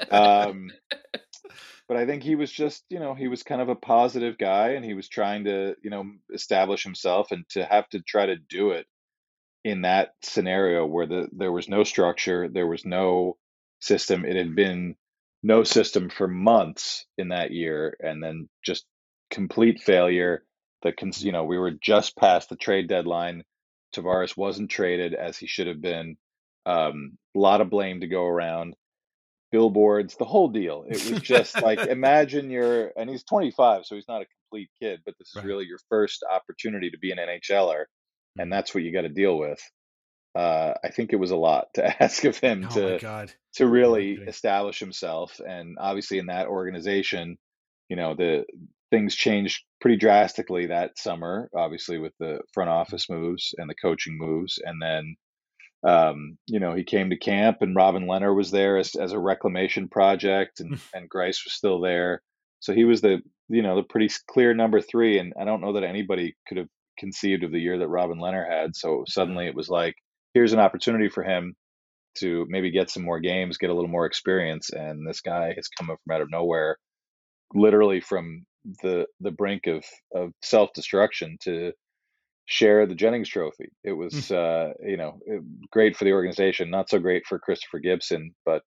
but I think he was just, he was kind of a positive guy, and he was trying to, establish himself, and to have to try to do it in that scenario where there was no structure, there was no system. It had been no system for months in that year, and then just complete failure. We were just past the trade deadline. Tavares wasn't traded as he should have been. A lot of blame to go around. Billboards, the whole deal. It was just like, imagine and he's 25, so he's not a complete kid, but this is really your first opportunity to be an NHLer, and that's what you got to deal with. I think it was a lot to ask of him to really establish himself. And obviously in that organization, the things changed pretty drastically that summer, obviously with the front office moves and the coaching moves. And then, he came to camp, and Robin Lehner was there as a reclamation project, and Greiss was still there. So he was the pretty clear number 3. And I don't know that anybody could have conceived of the year that Robin Lehner had. So suddenly it was like, here's an opportunity for him to maybe get some more games, get a little more experience. And this guy has come up from out of nowhere, literally from the brink of self-destruction, to share the Jennings Trophy. It was, great for the organization, not so great for Christopher Gibson, but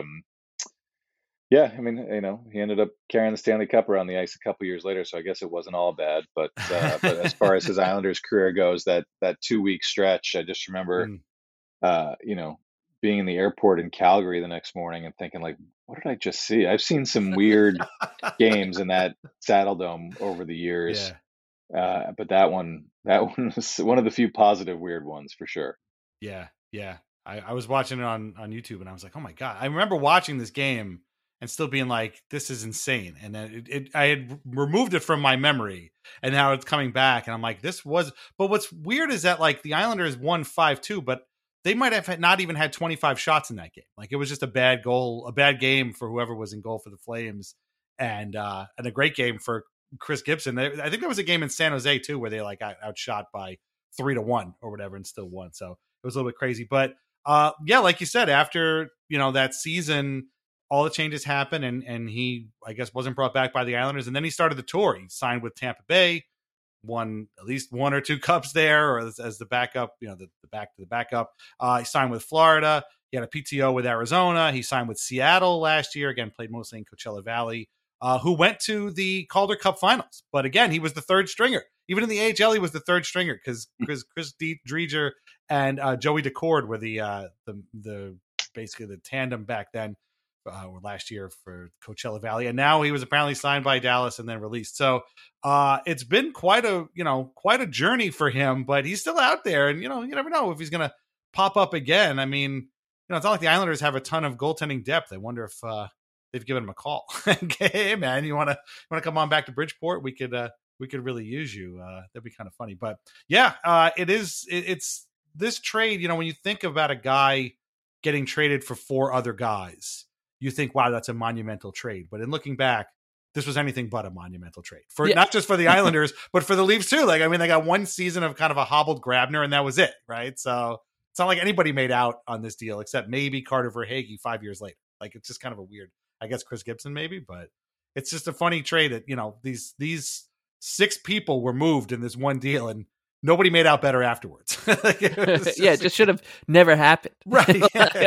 he ended up carrying the Stanley Cup around the ice a couple years later, so I guess it wasn't all bad. But as far as his Islanders career goes, that 2-week stretch, I just remember, being in the airport in Calgary the next morning and thinking, like, what did I just see? I've seen some weird games in that Saddle Dome over the years. Yeah. But that one was one of the few positive weird ones for sure. Yeah. Yeah. I was watching it on YouTube, and I was like, oh my God. I remember watching this game and still being like, this is insane. And then I had removed it from my memory, and now it's coming back, and I'm like, but what's weird is that, like, the Islanders won 5-2, but they might have not even had 25 shots in that game. Like, it was just a bad game for whoever was in goal for the Flames, and a great game for Chris Gibson. I think there was a game in San Jose too, where they got outshot by 3-1 or whatever and still won. So it was a little bit crazy, but like you said, after, that season, all the changes happened, and he, I guess, wasn't brought back by the Islanders. And then he started the tour. He signed with Tampa Bay, won at least 1 or 2 cups there, or as the backup, the back to the backup. He signed with Florida. He had a PTO with Arizona. He signed with Seattle last year. Again, played mostly in Coachella Valley, who went to the Calder Cup finals. But again, he was the third stringer. Even in the AHL, he was the third stringer, because Chris Driedger and Joey Daccord were the basically the tandem back then, or last year for Coachella Valley. And now he was apparently signed by Dallas and then released. So it's been quite a journey for him, but he's still out there. And, you never know if he's going to pop up again. I mean, it's not like the Islanders have a ton of goaltending depth. I wonder if they've given him a call. Hey, man, you want to come on back to Bridgeport? We could really use you. That'd be kind of funny. But yeah, it's this trade, when you think about a guy getting traded for 4 other guys, you think, wow, that's a monumental trade. But in looking back, this was anything but a monumental trade for not just for the Islanders, but for the Leafs too. Like, I mean, they got 1 season of kind of a hobbled Grabner, and that was it. Right. So it's not like anybody made out on this deal except maybe Carter Verhaeghe 5 years later. Like, it's just kind of a weird, I guess, Chris Gibson maybe, but it's just a funny trade that, these 6 people were moved in this one deal, and nobody made out better afterwards. It just should have never happened. Right.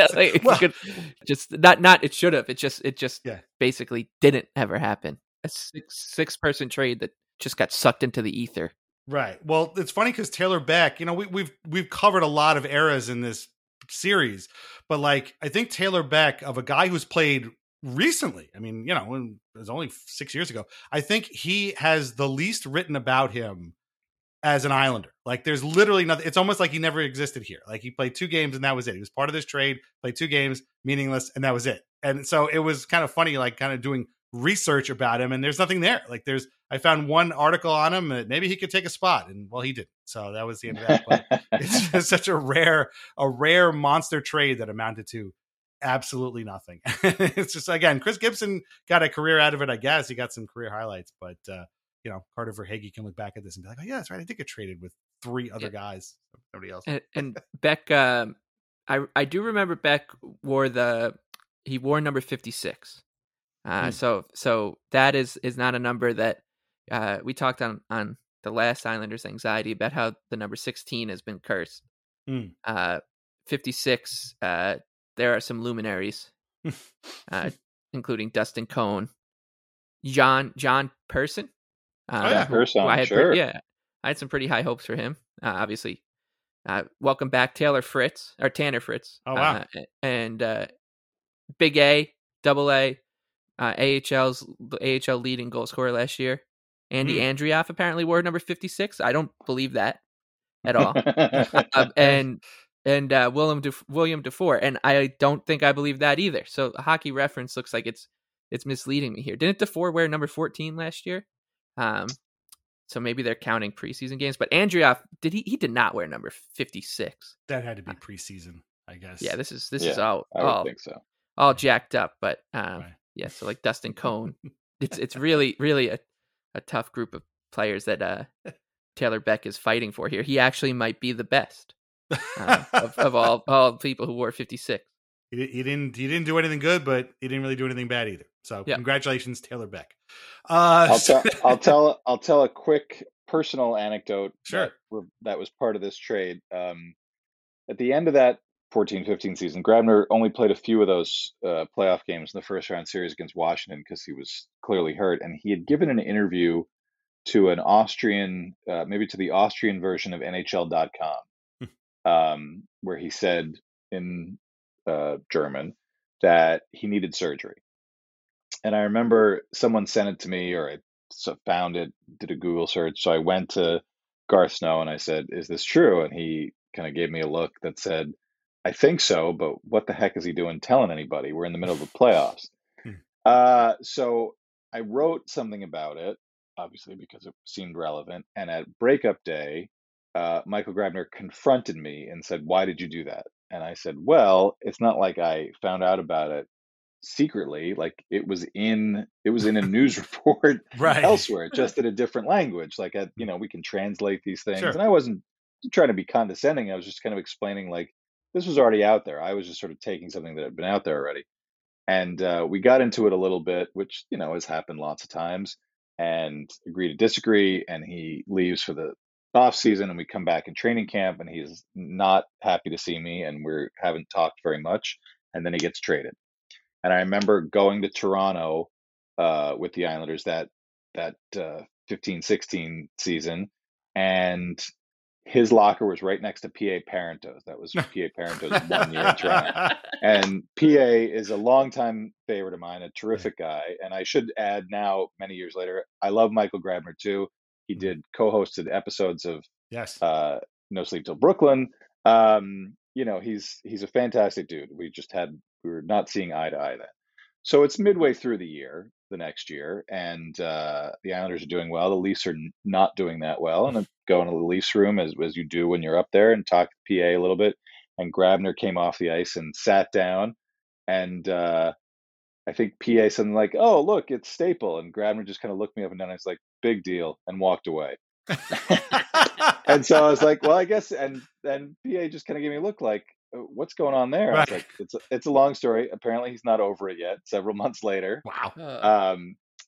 It should have. It just basically didn't ever happen. A six-person trade that just got sucked into the ether. Right. Well, it's funny because Taylor Beck, we've covered a lot of eras in this series, but like, I think Taylor Beck, of a guy who's played recently, I mean, it was only 6 years ago, I think he has the least written about him as an Islander. Like, there's literally nothing. It's almost like he never existed here. Like, he played 2 games and that was it. He was part of this trade, played 2 games, meaningless, and that was it. And so it was kind of funny, like, kind of doing research about him, and there's nothing there. Like, I found one article on him that maybe he could take a spot, and well, he didn't. So that was the end of that. But it's just such a rare monster trade that amounted to absolutely nothing. It's just, again, Chris Gibson got a career out of it, I guess. He got some career highlights, but Carter Verhaeghe can look back at this and be like, oh yeah, that's right, I think I traded with 3 other guys, nobody else. And Beck, I do remember Beck wore number 56. So that is not a number that we talked on the last Islanders Anxiety about how the number 16 has been cursed. 56, there are some luminaries, including Dustin Cohn, John Persson. Persson, sure. I had some pretty high hopes for him. Obviously, welcome back, Tanner Fritz. Oh wow! And Big A, Double A. AHL leading goal scorer last year. Andy Andrioff apparently wore number 56. I don't believe that at all. And William Dufour, and I don't think I believe that either. So Hockey Reference looks like it's misleading me here. Didn't Dufour wear number 14 last year? So maybe they're counting preseason games. But Andrioff, he did not wear number 56. That had to be preseason, I guess. Yeah, this is all think so. All jacked up, but right. Yeah, so like Dustin Cohn, it's really, really a tough group of players that Taylor Beck is fighting for here. He actually might be the best of all people who wore 56. He didn't do anything good, but he didn't really do anything bad either. So Congratulations, Taylor Beck. I'll tell a quick personal anecdote. Sure. That was part of this trade. At the end of that 14-15 season, Grabner only played a few of those playoff games in the first round series against Washington because he was clearly hurt. And he had given an interview to an Austrian, maybe to the Austrian version of NHL.com, where he said in German that he needed surgery. And I remember someone sent it to me, or I found it, did a Google search. So I went to Garth Snow and I said, "Is this true?" And he kind of gave me a look that said, "I think so, but what the heck is he doing telling anybody? We're in the middle of the playoffs." So I wrote something about it, obviously because it seemed relevant. And at breakup day, Michael Grabner confronted me and said, "Why did you do that?" And I said, "Well, it's not like I found out about it secretly. Like it was in a news report right. elsewhere, just in a different language. Like, we can translate these things." Sure. And I wasn't trying to be condescending. I was just kind of explaining, like, this was already out there. I was just sort of taking something that had been out there already. And we got into it a little bit, which, has happened lots of times, and agree to disagree. And he leaves for the off season, and we come back in training camp, and he's not happy to see me, and we haven't talked very much. And then he gets traded. And I remember going to Toronto with the Islanders that 15-16 season, and his locker was right next to P.A. Parenteau's. That was P.A. Parenteau's 1 year in Toronto. And P.A. is a longtime favorite of mine, a terrific guy. And I should add now, many years later, I love Michael Grabner too. He did co-hosted episodes of No Sleep Till Brooklyn. He's a fantastic dude. We were not seeing eye to eye then. So it's midway through the next year, and the Islanders are doing well. The Leafs are not doing that well. And I go into the Leafs room, as you do when you're up there, and talk to PA a little bit. And Grabner came off the ice and sat down. And I think PA said something like, "Oh, look, it's Staple." And Grabner just kind of looked me up and down. And I was like, "Big deal," and walked away. And so I was like, well, I guess, and then PA just kind of gave me a look like, "What's going on there?" Right. I was like, it's a long story. Apparently he's not over it yet, several months later. Wow.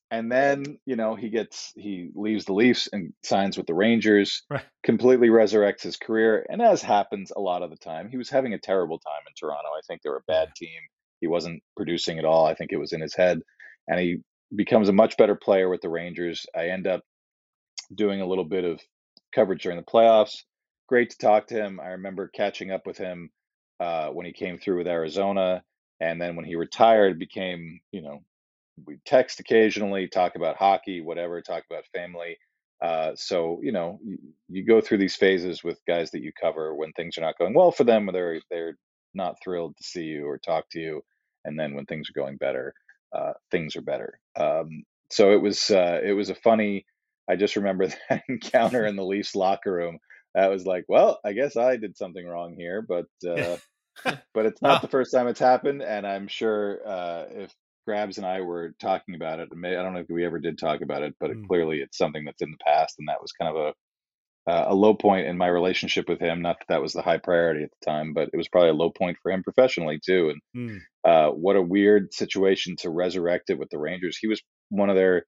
And then, he leaves the Leafs and signs with the Rangers, Right. completely resurrects his career. And as happens a lot of the time, he was having a terrible time in Toronto. I think they were a bad team. He wasn't producing at all. I think it was in his head. And he becomes a much better player with the Rangers. I end up doing a little bit of coverage during the playoffs. Great to talk to him. I remember catching up with him when he came through with Arizona. And then when he retired, became, we text occasionally, talk about hockey, whatever, talk about family. So you go through these phases with guys that you cover when things are not going well for them, or they're not thrilled to see you or talk to you, and then when things are going better, things are better. So it was a funny. I just remember that encounter in the Leafs locker room. That was like, well, I guess I did something wrong here, but it's not the first time it's happened, and I'm sure if Grabs and I were talking about it, I don't know if we ever did talk about it, but clearly it's something that's in the past, and that was kind of a low point in my relationship with him. Not that was the high priority at the time, but it was probably a low point for him professionally too. And what a weird situation to resurrect it with the Rangers. He was one of their,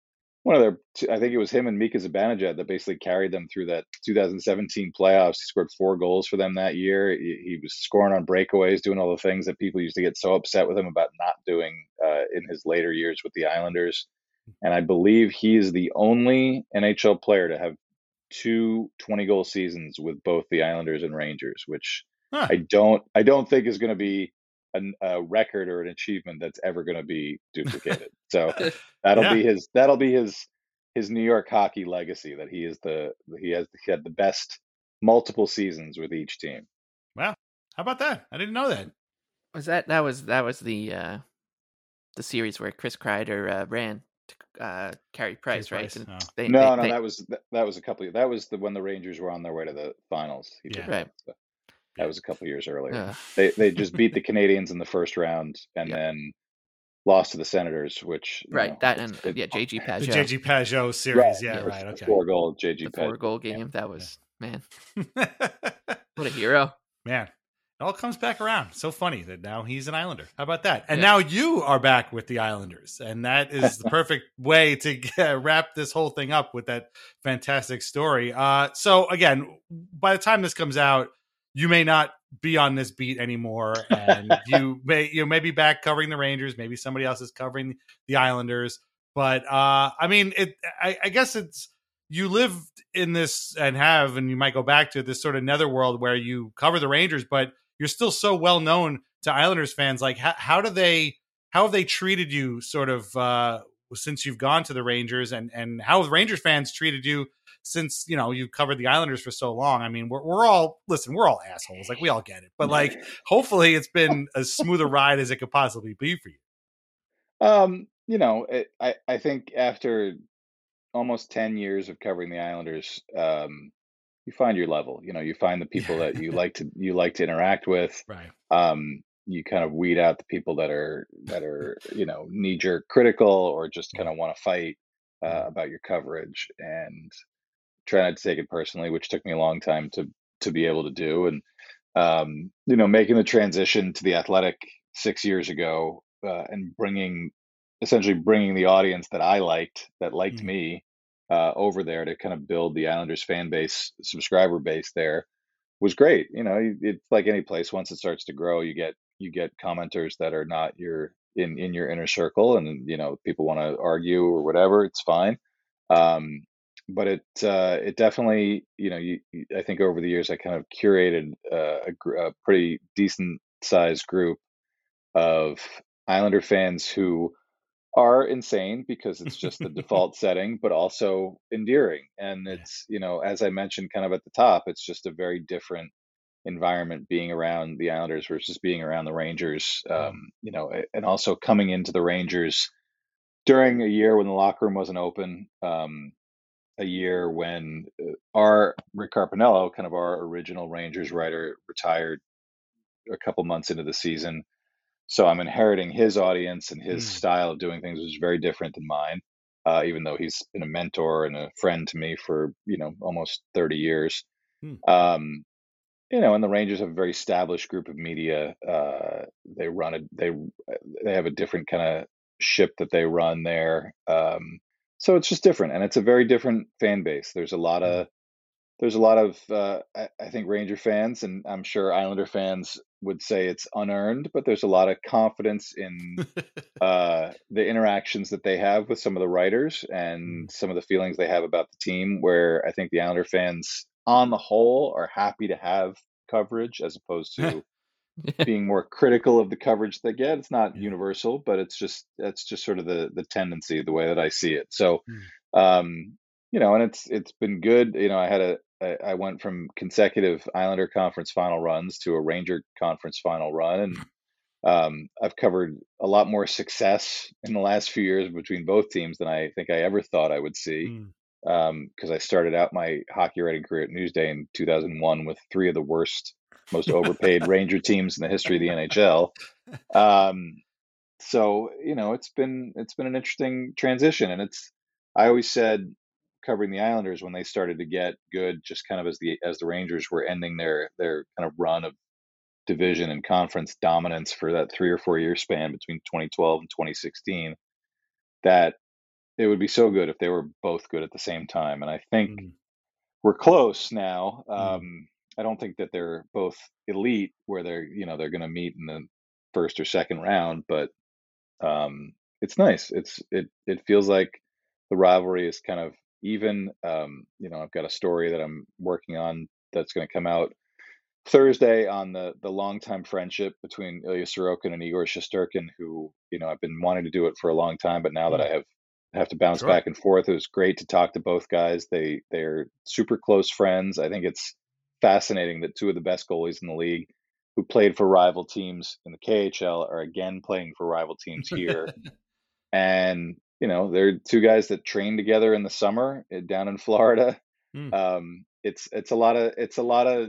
I think it was him and Mika Zibanejad that basically carried them through that 2017 playoffs. He scored 4 goals for them that year. He was scoring on breakaways, doing all the things that people used to get so upset with him about not doing in his later years with the Islanders. And I believe he is the only NHL player to have 2 20-goal seasons with both the Islanders and Rangers, which I don't think is going to be a record or an achievement that's ever going to be duplicated. So that'll be his New York hockey legacy, that he had the best multiple seasons with each team. Wow, how about that? I didn't know that. That was the series where Chris Kreider ran to Carey Price, right? That was a couple. That was when the Rangers were on their way to the finals. Right. That was a couple years earlier. They just beat the Canadiens in the first round and then lost to the Senators, which JG Pageau. The JG Pageau series, right. Okay. 4-goal JG Pageau. 4-goal game. That was man. What a hero. Man. It all comes back around. So funny that now he's an Islander. How about that? And now you are back with the Islanders. And that is the perfect way to wrap this whole thing up with that fantastic story. So again, by the time this comes out, you may not be on this beat anymore. And you may be back covering the Rangers. Maybe somebody else is covering the Islanders. But I guess it's, you lived in this and you might go back to this sort of netherworld where you cover the Rangers, but you're still so well known to Islanders fans. Like, how have they treated you sort of since you've gone to the Rangers, and how have Rangers fans treated you since, you've covered the Islanders for so long? I mean, we're all assholes. Like, we all get it, but like, hopefully it's been as smooth a ride as it could possibly be for you. I think after almost 10 years of covering the Islanders, you find your level. You find the people that you like to interact with. Right. You kind of weed out the people that are knee-jerk critical or just kind of want to fight about your coverage, and try not to take it personally, which took me a long time to be able to do. And making the transition to the Athletic 6 years ago, and essentially bringing the audience that I liked me over there to kind of build the Islanders fan base, subscriber base there, was great. It's like any place. Once it starts to grow, you get commenters that are not in your inner circle, and people want to argue or whatever. It's fine. But it definitely, I think over the years I kind of curated a pretty decent sized group of Islander fans who are insane because it's just the default setting, but also endearing. And it's, as I mentioned kind of at the top, it's just a very different environment being around the Islanders versus being around the Rangers. And also coming into the Rangers during a year when the locker room wasn't open, a year when Rick Carpinello, kind of our original Rangers writer, retired a couple months into the season. So I'm inheriting his audience, and his style of doing things was very different than mine, even though he's been a mentor and a friend to me for, almost 30 years. And the Rangers have a very established group of media. They have a different kind of ship that they run there. So it's just different, and it's a very different fan base. There's a lot of I think Ranger fans, and I'm sure Islander fans would say it's unearned, but there's a lot of confidence in the interactions that they have with some of the writers and some of the feelings they have about the team, where I think the Islander fans on the whole are happy to have coverage as opposed to being more critical of the coverage they get. It's not universal, but that's just sort of the tendency, the way that I see it. So, and it's been good. I went from consecutive Islander conference final runs to a Ranger conference final run, and I've covered a lot more success in the last few years between both teams than I think I ever thought I would see. Because I started out my hockey writing career at Newsday in 2001 with 3 of the worst, most overpaid Ranger teams in the history of the NHL. So it's been an interesting transition, and I always said, covering the Islanders when they started to get good, just kind of as the Rangers were ending their kind of run of division and conference dominance for that 3 or 4 year span between 2012 and 2016, that it would be so good if they were both good at the same time. And I think we're close now. I don't think that they're both elite where they're going to meet in the first or second round, but it's nice. It feels like the rivalry is kind of even. I've got a story that I'm working on that's going to come out Thursday on the longtime friendship between Ilya Sorokin and Igor Shesterkin, who I've been wanting to do it for a long time, but now that I have to bounce back and forth, it was great to talk to both guys. They're super close friends. I think it's fascinating that 2 of the best goalies in the league who played for rival teams in the KHL are again playing for rival teams here. And they're 2 guys that trained together in the summer down in Florida. It's a lot of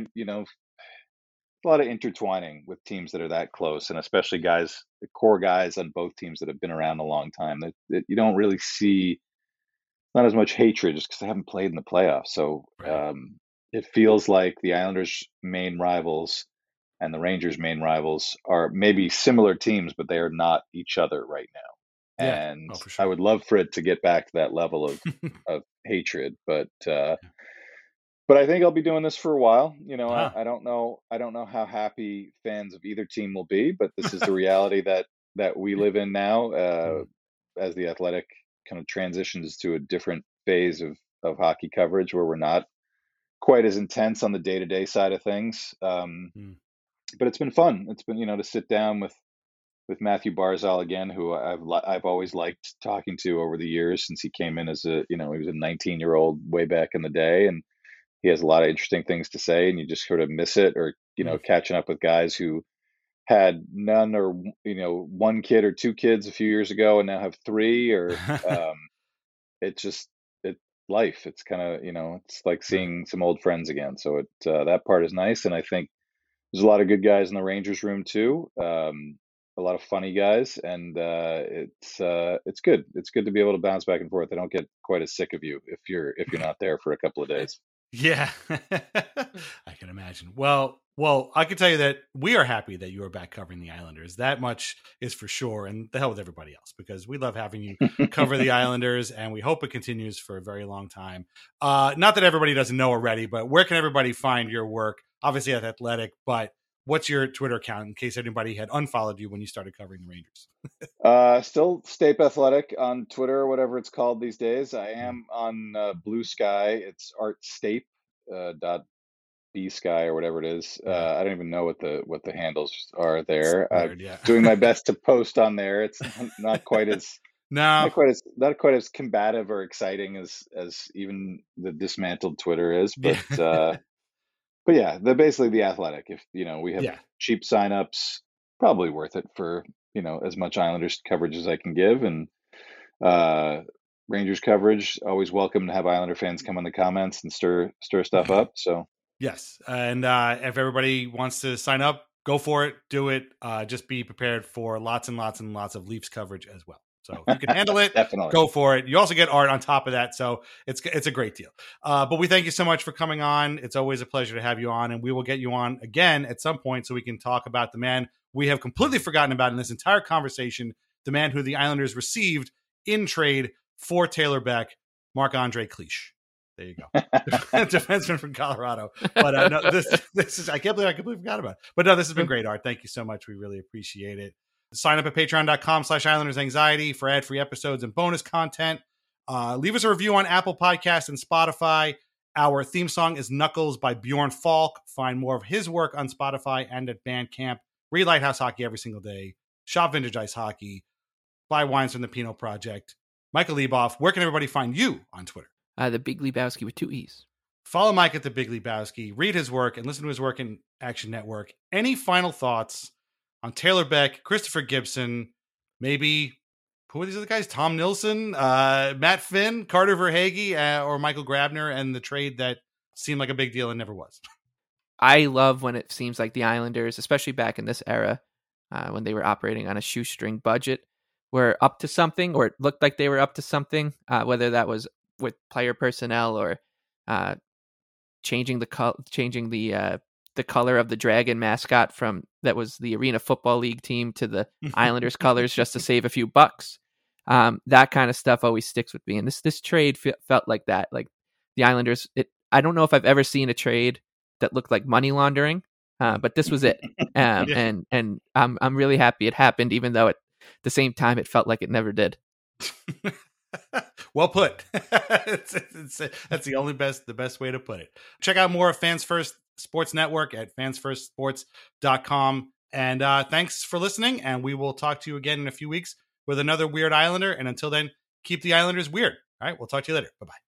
intertwining with teams that are that close, and especially the core guys on both teams that have been around a long time. That you don't really see, not as much hatred just because they haven't played in the playoffs. So it feels like the Islanders' main rivals and the Rangers' main rivals are maybe similar teams, but they are not each other right now. Yeah. And for sure. I would love for it to get back to that level of hatred, but I think I'll be doing this for a while. I don't know how happy fans of either team will be, but this is the reality that we live in now, as the Athletic kind of transitions to a different phase of hockey coverage where we're not quite as intense on the day-to-day side of things. But it's been fun. It's been, to sit down with Matthew Barzal again, who I've always liked talking to over the years since he came in as he was a 19-year-old way back in the day, and he has a lot of interesting things to say, and you just sort of miss it, or catching up with guys who had none or 1 kid or 2 kids a few years ago and now have 3, or it's life. It's kind of it's like seeing some old friends again. So that part is nice, and I think there's a lot of good guys in the Rangers room too. A lot of funny guys, and it's good. It's good to be able to bounce back and forth. They don't get quite as sick of you if you're not there for a couple of days. Yeah, I can imagine. Well, I can tell you that we are happy that you are back covering the Islanders. That much is for sure, and the hell with everybody else, because we love having you cover the Islanders, and we hope it continues for a very long time. Not that everybody doesn't know already, but where can everybody find your work? Obviously at Athletic, but what's your Twitter account in case anybody had unfollowed you when you started covering the Rangers? Still Stape Athletic on Twitter, or whatever it's called these days. I am on Blue Sky. It's artstape .bsky or whatever it is. I don't even know what the handles are there. Weird, yeah. Doing my best to post on there. It's not quite as not quite as combative or exciting as even the dismantled Twitter is, but. But yeah, they're basically the Athletic. If we have cheap signups, probably worth it for as much Islanders coverage as I can give, and Rangers coverage. Always welcome to have Islander fans come in the comments and stir stuff up. So yes, and if everybody wants to sign up, go for it, do it. Just be prepared for lots and lots and lots of Leafs coverage as well. So if you can handle it, definitely go for it. You also get art on top of that, so it's a great deal. But we thank you so much for coming on. It's always a pleasure to have you on, and we will get you on again at some point so we can talk about the man we have completely forgotten about in this entire conversation, man who the Islanders received in trade for Taylor Beck, Marc-Andre Cliche. There you go. Defenseman from Colorado. But no, this is, I can't believe I completely forgot about it. But no, this has been great, Art. Thank you so much. We really appreciate it. Sign up at patreon.com/IslandersAnxiety for ad-free episodes and bonus content. Leave us a review on Apple Podcasts and Spotify. Our theme song is Knuckles by Bjorn Falk. Find more of his work on Spotify and at Bandcamp. Read Lighthouse Hockey every single day. Shop Vintage Ice Hockey. Buy wines from the Pinot Project. Michael Leboff, where can everybody find you on Twitter? The Big Lebowski with 2 E's. Follow Mike at the Big Lebowski. Read his work and listen to his work in Action Network. Any final thoughts on Taylor Beck, Christopher Gibson, maybe, who are these other guys? Tom Nilsson, Matt Finn, Carter Verhaeghe, or Michael Grabner, and the trade that seemed like a big deal and never was? I love when it seems like the Islanders, especially back in this era, when they were operating on a shoestring budget, were up to something, or it looked like they were up to something, whether that was with player personnel or changing the color of the dragon mascot from that was the Arena Football League team to the Islanders colors just to save a few bucks. That kind of stuff always sticks with me, and this trade felt like that. Like the Islanders, I don't know if I've ever seen a trade that looked like money laundering, but this was it. And I'm really happy it happened, even though at the same time it felt like it never did. Well put. That's the best way to put it. Check out more of Fans First Sports Network at fansfirstsports.com. And thanks for listening. And we will talk to you again in a few weeks with another Weird Islander. And until then, keep the Islanders weird. All right. We'll talk to you later. Bye-bye.